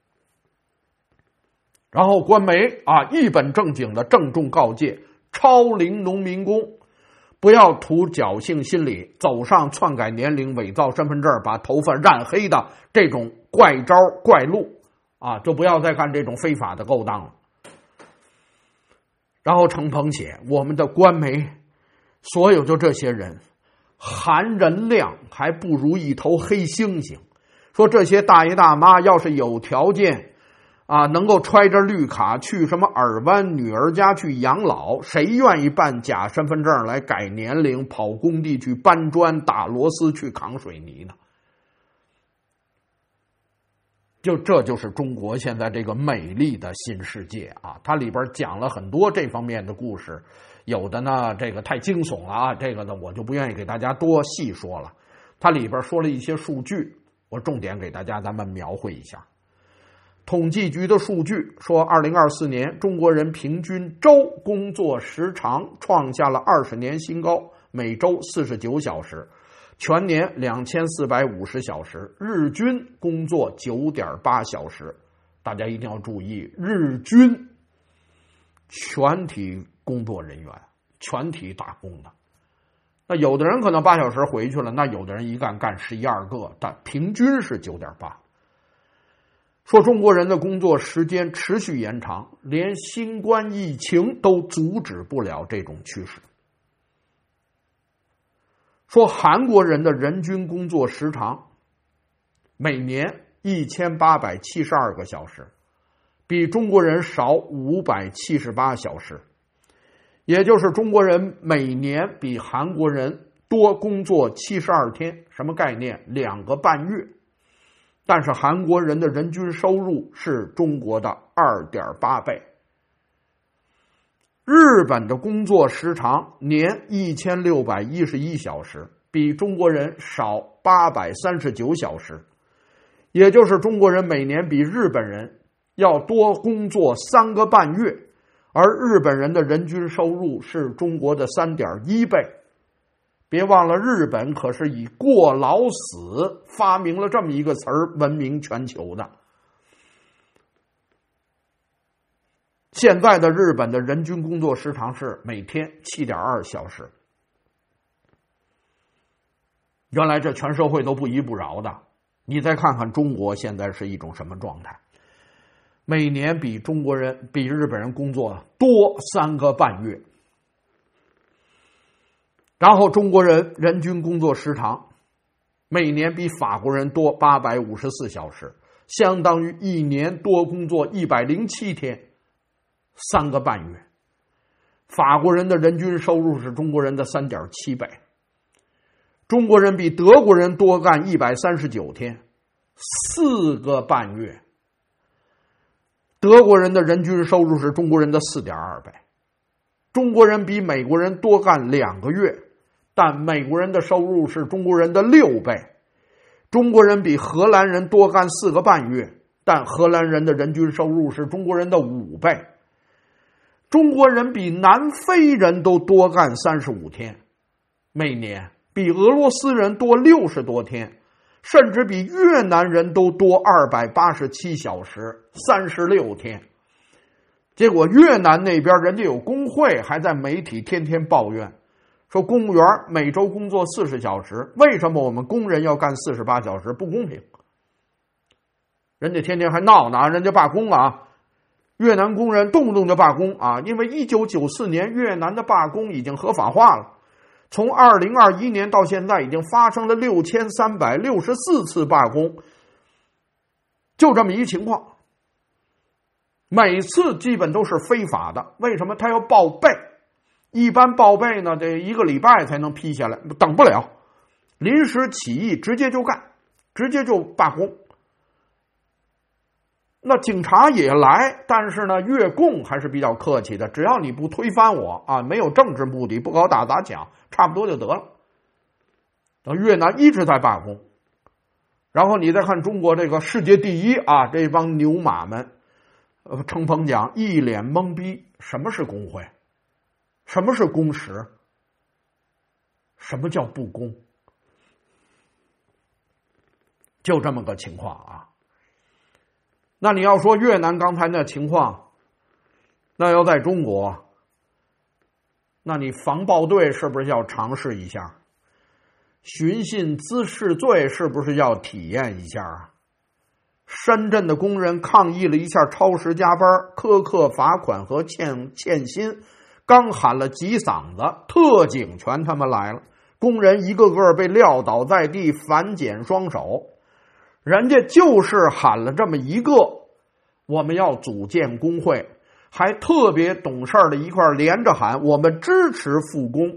Speaker 1: 然后官媒啊一本正经的郑重告诫超龄农民工，不要图侥幸心理，走上篡改年龄、伪造身份证、把头发染黑的这种怪招怪路啊，就不要再干这种非法的勾当了。然后程鹏写，我们的官媒所有就这些人含人量还不如一头黑猩猩，说这些大爷大妈要是有条件啊，能够揣着绿卡去什么尔湾女儿家去养老，谁愿意办假身份证来改年龄，跑工地去搬砖、打螺丝、去扛水泥呢？就这就是中国现在这个美丽的新世界啊！它里边讲了很多这方面的故事，有的呢这个太惊悚了啊，这个呢我就不愿意给大家多细说了。它里边说了一些数据，我重点给大家咱们描绘一下。统计局的数据说，二零二四年中国人平均周工作时长创下了二十年新高，每周四十九小时，全年两千四百五十小时，日均工作九点八小时。大家一定要注意，日均全体工作人员，全体打工的。那有的人可能八小时回去了，那有的人一干干十一二个，但平均是九点八。说中国人的工作时间持续延长，连新冠疫情都阻止不了这种趋势。说韩国人的人均工作时长每年一千八百七十二个小时，比中国人少五百七十八小时，也就是中国人每年比韩国人多工作七十二天，什么概念？两个半月。但是韩国人的人均收入是中国的 二点八倍。日本的工作时长年一千六百一十一小时，比中国人少八百三十九小时，也就是中国人每年比日本人要多工作三个半月，而日本人的人均收入是中国的 三点一倍。别忘了，日本可是以过劳死发明了这么一个词儿闻名全球的。现在的日本的人均工作时长是每天 七点二小时。原来这全社会都不依不饶的。你再看看中国现在是一种什么状态？每年比中国人比日本人工作多三个半月。然后中国人人均工作时长每年比法国人多八百五十四小时，相当于一年多工作一百零七天，三个半月。法国人的人均收入是中国人的 三点七倍。中国人比德国人多干一百三十九天，四个半月。德国人的人均收入是中国人的 四点二倍。中国人比美国人多干两个月，但美国人的收入是中国人的六倍。中国人比荷兰人多干四个半月，但荷兰人的人均收入是中国人的五倍。中国人比南非人都多干三十五天，每年比俄罗斯人多六十多天，甚至比越南人都多二百八十七小时，三十六天。结果越南那边人家有工会，还在媒体天天抱怨，说公务员每周工作四十小时，为什么我们工人要干四十八小时？不公平。人家天天还闹呢，人家罢工啊，越南工人动不动就罢工啊，因为一九九四年越南的罢工已经合法化了，从二零二一年到现在已经发生了六千三百六十四次罢工，就这么一情况。每次基本都是非法的，为什么？他要报备，一般报备呢得一个礼拜才能批下来，等不了，临时起义直接就干，直接就罢工。那警察也来，但是呢越共还是比较客气的，只要你不推翻我啊，没有政治目的，不搞打砸抢，差不多就得了。越南一直在罢工，然后你再看中国这个世界第一啊，这帮牛马们呃，程鹏讲一脸懵逼，什么是工会？什么是工时？什么叫不公？就这么个情况啊。那你要说越南刚才那情况，那要在中国，那你防暴队是不是要尝试一下？寻衅滋事罪是不是要体验一下啊？深圳的工人抗议了一下超时加班、苛刻罚款和欠欠薪，刚喊了几嗓子，特警全他妈来了，工人一个个被撂倒在地，反剪双手。人家就是喊了这么一个， 我们要组建工会，还特别懂事的一块连着喊我们支持复工，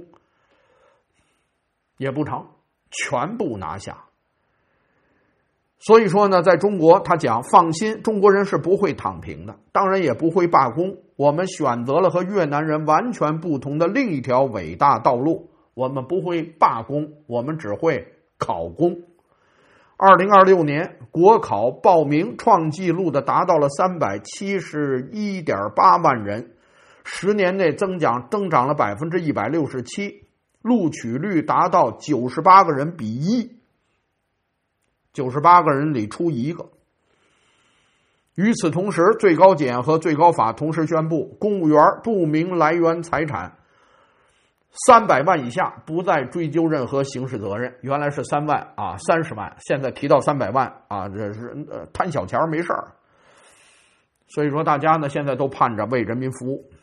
Speaker 1: 也不成，全部拿下。所以说呢，在中国他讲放心，中国人是不会躺平的，当然也不会罢工，我们选择了和越南人完全不同的另一条伟大道路，我们不会罢工，我们只会考公。二零二六年国考报名创纪录的达到了三百七十一点八万人，十年内增长增长了百分之一百六十七，录取率达到九十八个人比一，九十八个人里出一个。与此同时，最高检和最高法同时宣布，公务员不明来源财产三百万以下不再追究任何刑事责任。原来是三万啊，三十万，现在提到三百万啊，这是呃贪小钱没事儿。所以说，大家呢现在都盼着为人民服务。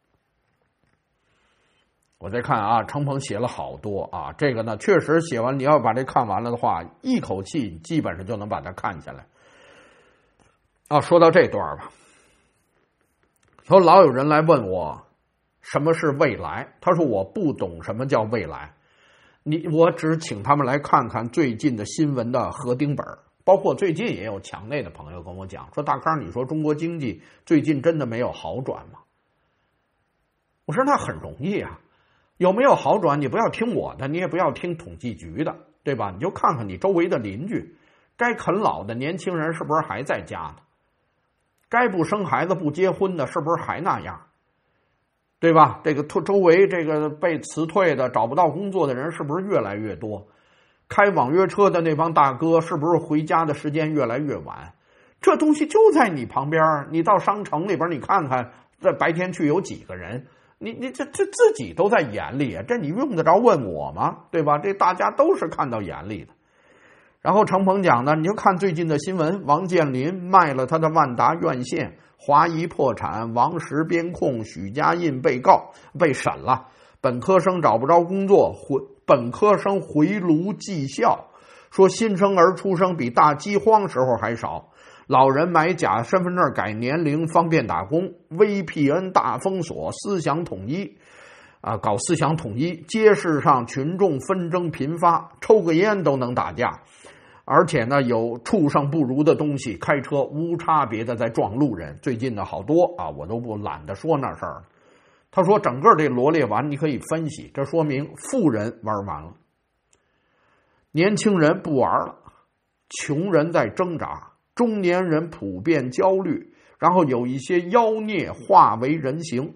Speaker 1: 我再看啊，程鹏写了好多啊，这个呢确实写完，你要把这看完了的话，一口气基本上就能把它看下来。啊，说到这段吧，说老有人来问我什么是未来，他说我不懂什么叫未来，你我只请他们来看看最近的新闻的合订本，包括最近也有墙内的朋友跟我讲说，大康，你说中国经济最近真的没有好转吗？我说那很容易啊，有没有好转你不要听我的，你也不要听统计局的，对吧？你就看看你周围的邻居，该啃老的年轻人是不是还在家呢？该不生孩子不结婚的是不是还那样？对吧？这个周围这个被辞退的找不到工作的人是不是越来越多？开网约车的那帮大哥是不是回家的时间越来越晚？这东西就在你旁边，你到商城里边你看看，在白天去有几个人？你你这这自己都在眼里，这你用得着问我吗？对吧？这大家都是看到眼里的。然后程鹏讲呢，你就看最近的新闻，王健林卖了他的万达院线，华谊破产，王石边控，许家印被告被审了，本科生找不着工作，回本科生回炉绩效，说新生儿出生比大饥荒时候还少，老人买假身份证改年龄方便打工， V P N 大封锁，思想统一啊，搞思想统一，街市上群众纷争频发，抽个烟都能打架，而且呢有畜生不如的东西，开车无差别的在撞路人，最近的好多啊，我都不懒得说那事儿。他说整个这罗列完你可以分析，这说明富人玩完了，年轻人不玩了，穷人在挣扎，中年人普遍焦虑，然后有一些妖孽化为人形。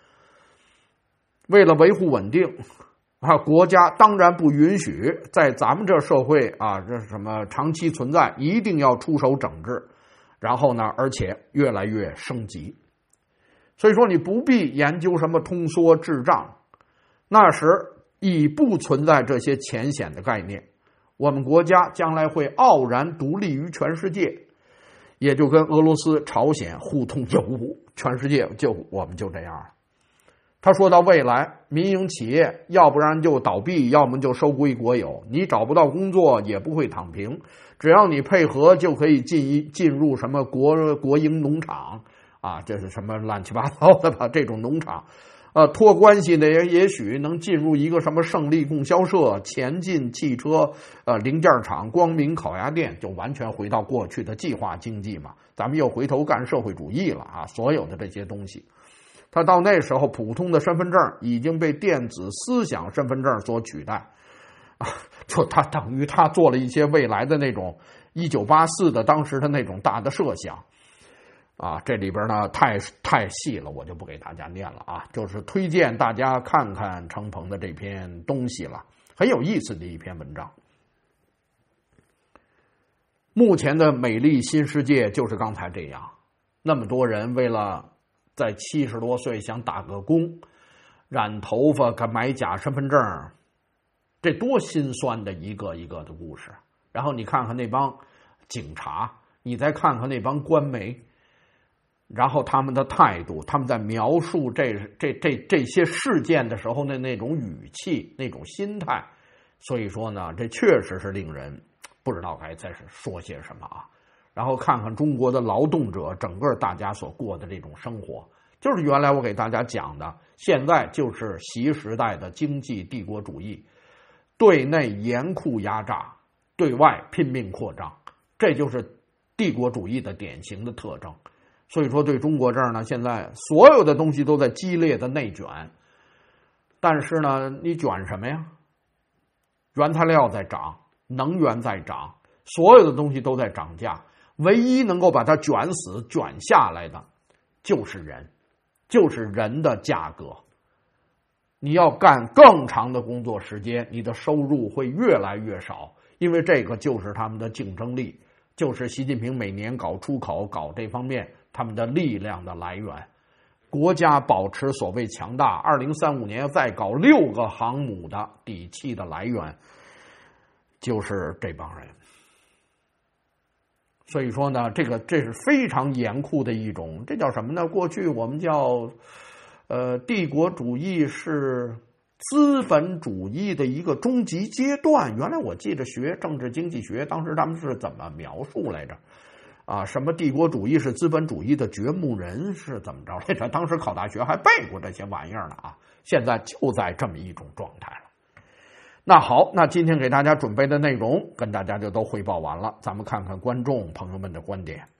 Speaker 1: 为了维护稳定啊，国家当然不允许在咱们这社会啊，这什么长期存在，一定要出手整治，然后呢，而且越来越升级。所以说你不必研究什么通缩滞胀，那时已不存在这些浅显的概念。我们国家将来会傲然独立于全世界，也就跟俄罗斯、朝鲜互通有无，全世界就我们就这样了。他说到未来，民营企业要不然就倒闭，要么就收归国有，你找不到工作也不会躺平，只要你配合就可以进一进入什么国国营农场啊，这是什么乱七八糟的吧？这种农场，呃，托关系的也也许能进入一个什么胜利供销社、前进汽车呃零件厂、光明烤鸭店，就完全回到过去的计划经济嘛。咱们又回头干社会主义了啊！所有的这些东西。他到那时候，普通的身份证已经被电子思想身份证所取代，啊，就他等于他做了一些未来的那种一九八四的当时的那种大的设想，啊，这里边呢太太细了，我就不给大家念了啊，就是推荐大家看看程鹏的这篇东西了，很有意思的一篇文章。目前的美丽新世界就是刚才这样，那么多人为了在七十多岁想打个工，染头发、买假身份证，这多心酸的一个一个的故事。然后你看看那帮警察，你再看看那帮官媒，然后他们的态度，他们在描述这这这这些事件的时候的那种语气、那种心态，所以说呢，这确实是令人不知道该再说些什么啊。 然后看看中国的劳动者整个大家所过的这种生活，就是原来我给大家讲的，现在就是习时代的经济帝国主义，对内严酷压榨，对外拼命扩张，这就是帝国主义的典型的特征。所以说对中国这儿呢，现在所有的东西都在激烈的内卷，但是呢，你卷什么呀？原材料在涨，能源在涨，所有的东西都在涨价，唯一能够把它卷死卷下来的就是人，就是人的价格。你要干更长的工作时间，你的收入会越来越少，因为这个就是他们的竞争力，就是习近平每年搞出口搞这方面他们的力量的来源。国家保持所谓强大，二零三五年再搞六个航母的底气的来源就是这帮人。所以说呢，这个这是非常严酷的一种，这叫什么呢？过去我们叫呃帝国主义是资本主义的一个终极阶段。原来我记得学政治经济学，当时他们是怎么描述来着？啊，什么帝国主义是资本主义的掘墓人是怎么着来着？当时考大学还背过这些玩意儿呢啊！现在就在这么一种状态了。那好，那今天给大家准备的内容跟大家就都汇报完了，咱们看看观众朋友们的观点。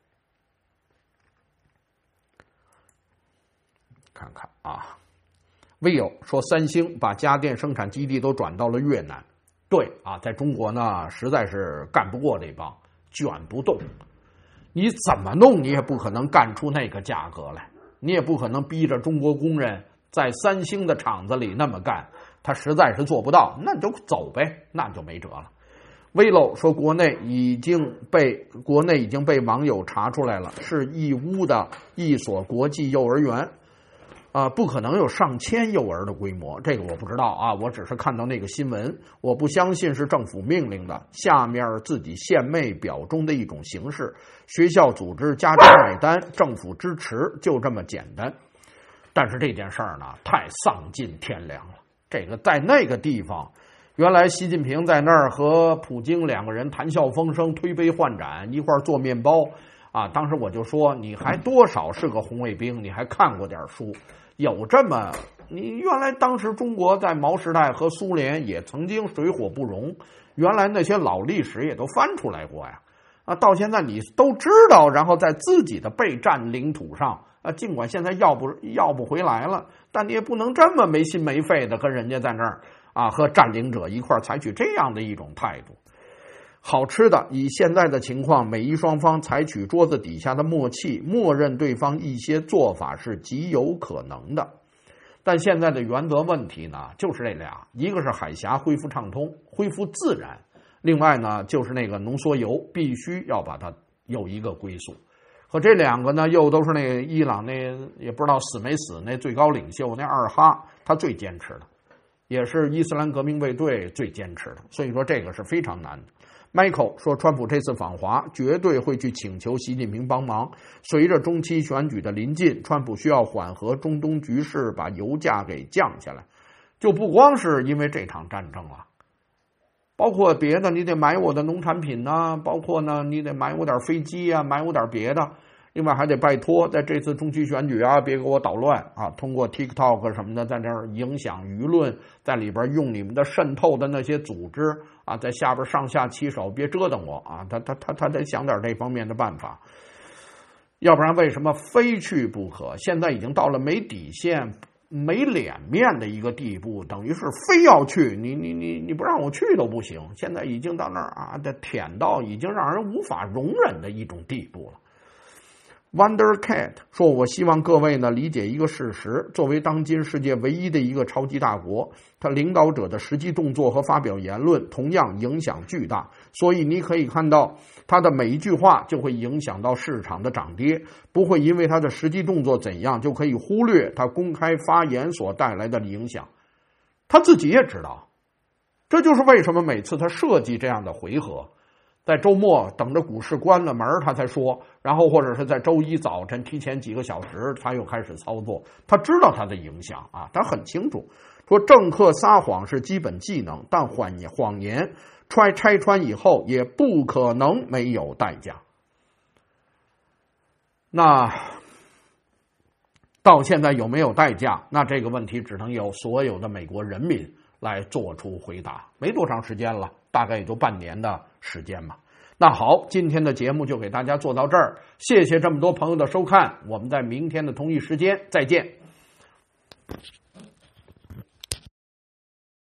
Speaker 1: 看看啊 ，Will 说三星把家电生产基地都转到了越南。对啊，在中国呢，实在是干不过这帮，卷不动。你怎么弄，你也不可能干出那个价格来，你也不可能逼着中国工人在三星的厂子里那么干，他实在是做不到，那你就走呗，那就没辙了。Vilo 说，国内已经被国内已经被网友查出来了，是义乌的一所国际幼儿园。啊、呃，不可能有上千幼儿的规模，这个我不知道啊，我只是看到那个新闻，我不相信是政府命令的，下面自己献媚表忠的一种形式，学校组织，家长买单，政府支持，就这么简单。但是这件事儿呢，太丧尽天良了。这个在那个地方，原来习近平在那儿和普京两个人谈笑风生，推杯换盏，一块儿做面包。啊，当时我就说，你还多少是个红卫兵，你还看过点书，有这么，你原来当时中国在毛时代和苏联也曾经水火不容，原来那些老历史也都翻出来过呀。啊，到现在你都知道，然后在自己的被占领土上，啊，尽管现在要不要不回来了，但你也不能这么没心没肺的跟人家在那儿啊和占领者一块儿采取这样的一种态度。好吃的，以现在的情况，美伊双方采取桌子底下的默契，默认对方一些做法是极有可能的。但现在的原则问题呢，就是这俩，一个是海峡恢复畅通，恢复自然，另外呢，就是那个浓缩铀必须要把它有一个归宿。和这两个呢，又都是那个伊朗那也不知道死没死那最高领袖那二哈，他最坚持的，也是伊斯兰革命卫队最坚持的，所以说这个是非常难的。Michael 说，川普这次访华绝对会去请求习近平帮忙。随着中期选举的临近，川普需要缓和中东局势，把油价给降下来。就不光是因为这场战争了，包括别的，你得买我的农产品呐、啊，包括呢，你得买我点飞机啊，买我点别的。另外还得拜托，在这次中期选举啊，别给我捣乱啊！通过 TikTok 什么的，在这儿影响舆论，在里边用你们的渗透的那些组织啊，在下边上下其手，别折腾我啊！他他他他得想点这方面的办法，要不然为什么非去不可？现在已经到了没底线、没脸面的一个地步，等于是非要去，你你你你不让我去都不行。现在已经到那儿啊，的舔到已经让人无法容忍的一种地步了。Wondercat 说，我希望各位呢理解一个事实，作为当今世界唯一的一个超级大国，它领导者的实际动作和发表言论同样影响巨大，所以你可以看到他的每一句话就会影响到市场的涨跌，不会因为他的实际动作怎样就可以忽略他公开发言所带来的影响。他自己也知道，这就是为什么每次他设计这样的回合，在周末等着股市关了门他才说，然后或者是在周一早晨提前几个小时他又开始操作。他知道他的影响啊，他很清楚，说政客撒谎是基本技能，但谎言谎言拆拆穿以后也不可能没有代价。 那到现在有没有代价？那这个问题只能由所有的美国人民来做出回答。没多长时间了，大概也就半年的时间嘛。那好，今天的节目就给大家做到这儿，谢谢这么多朋友的收看，我们在明天的同一时间再见。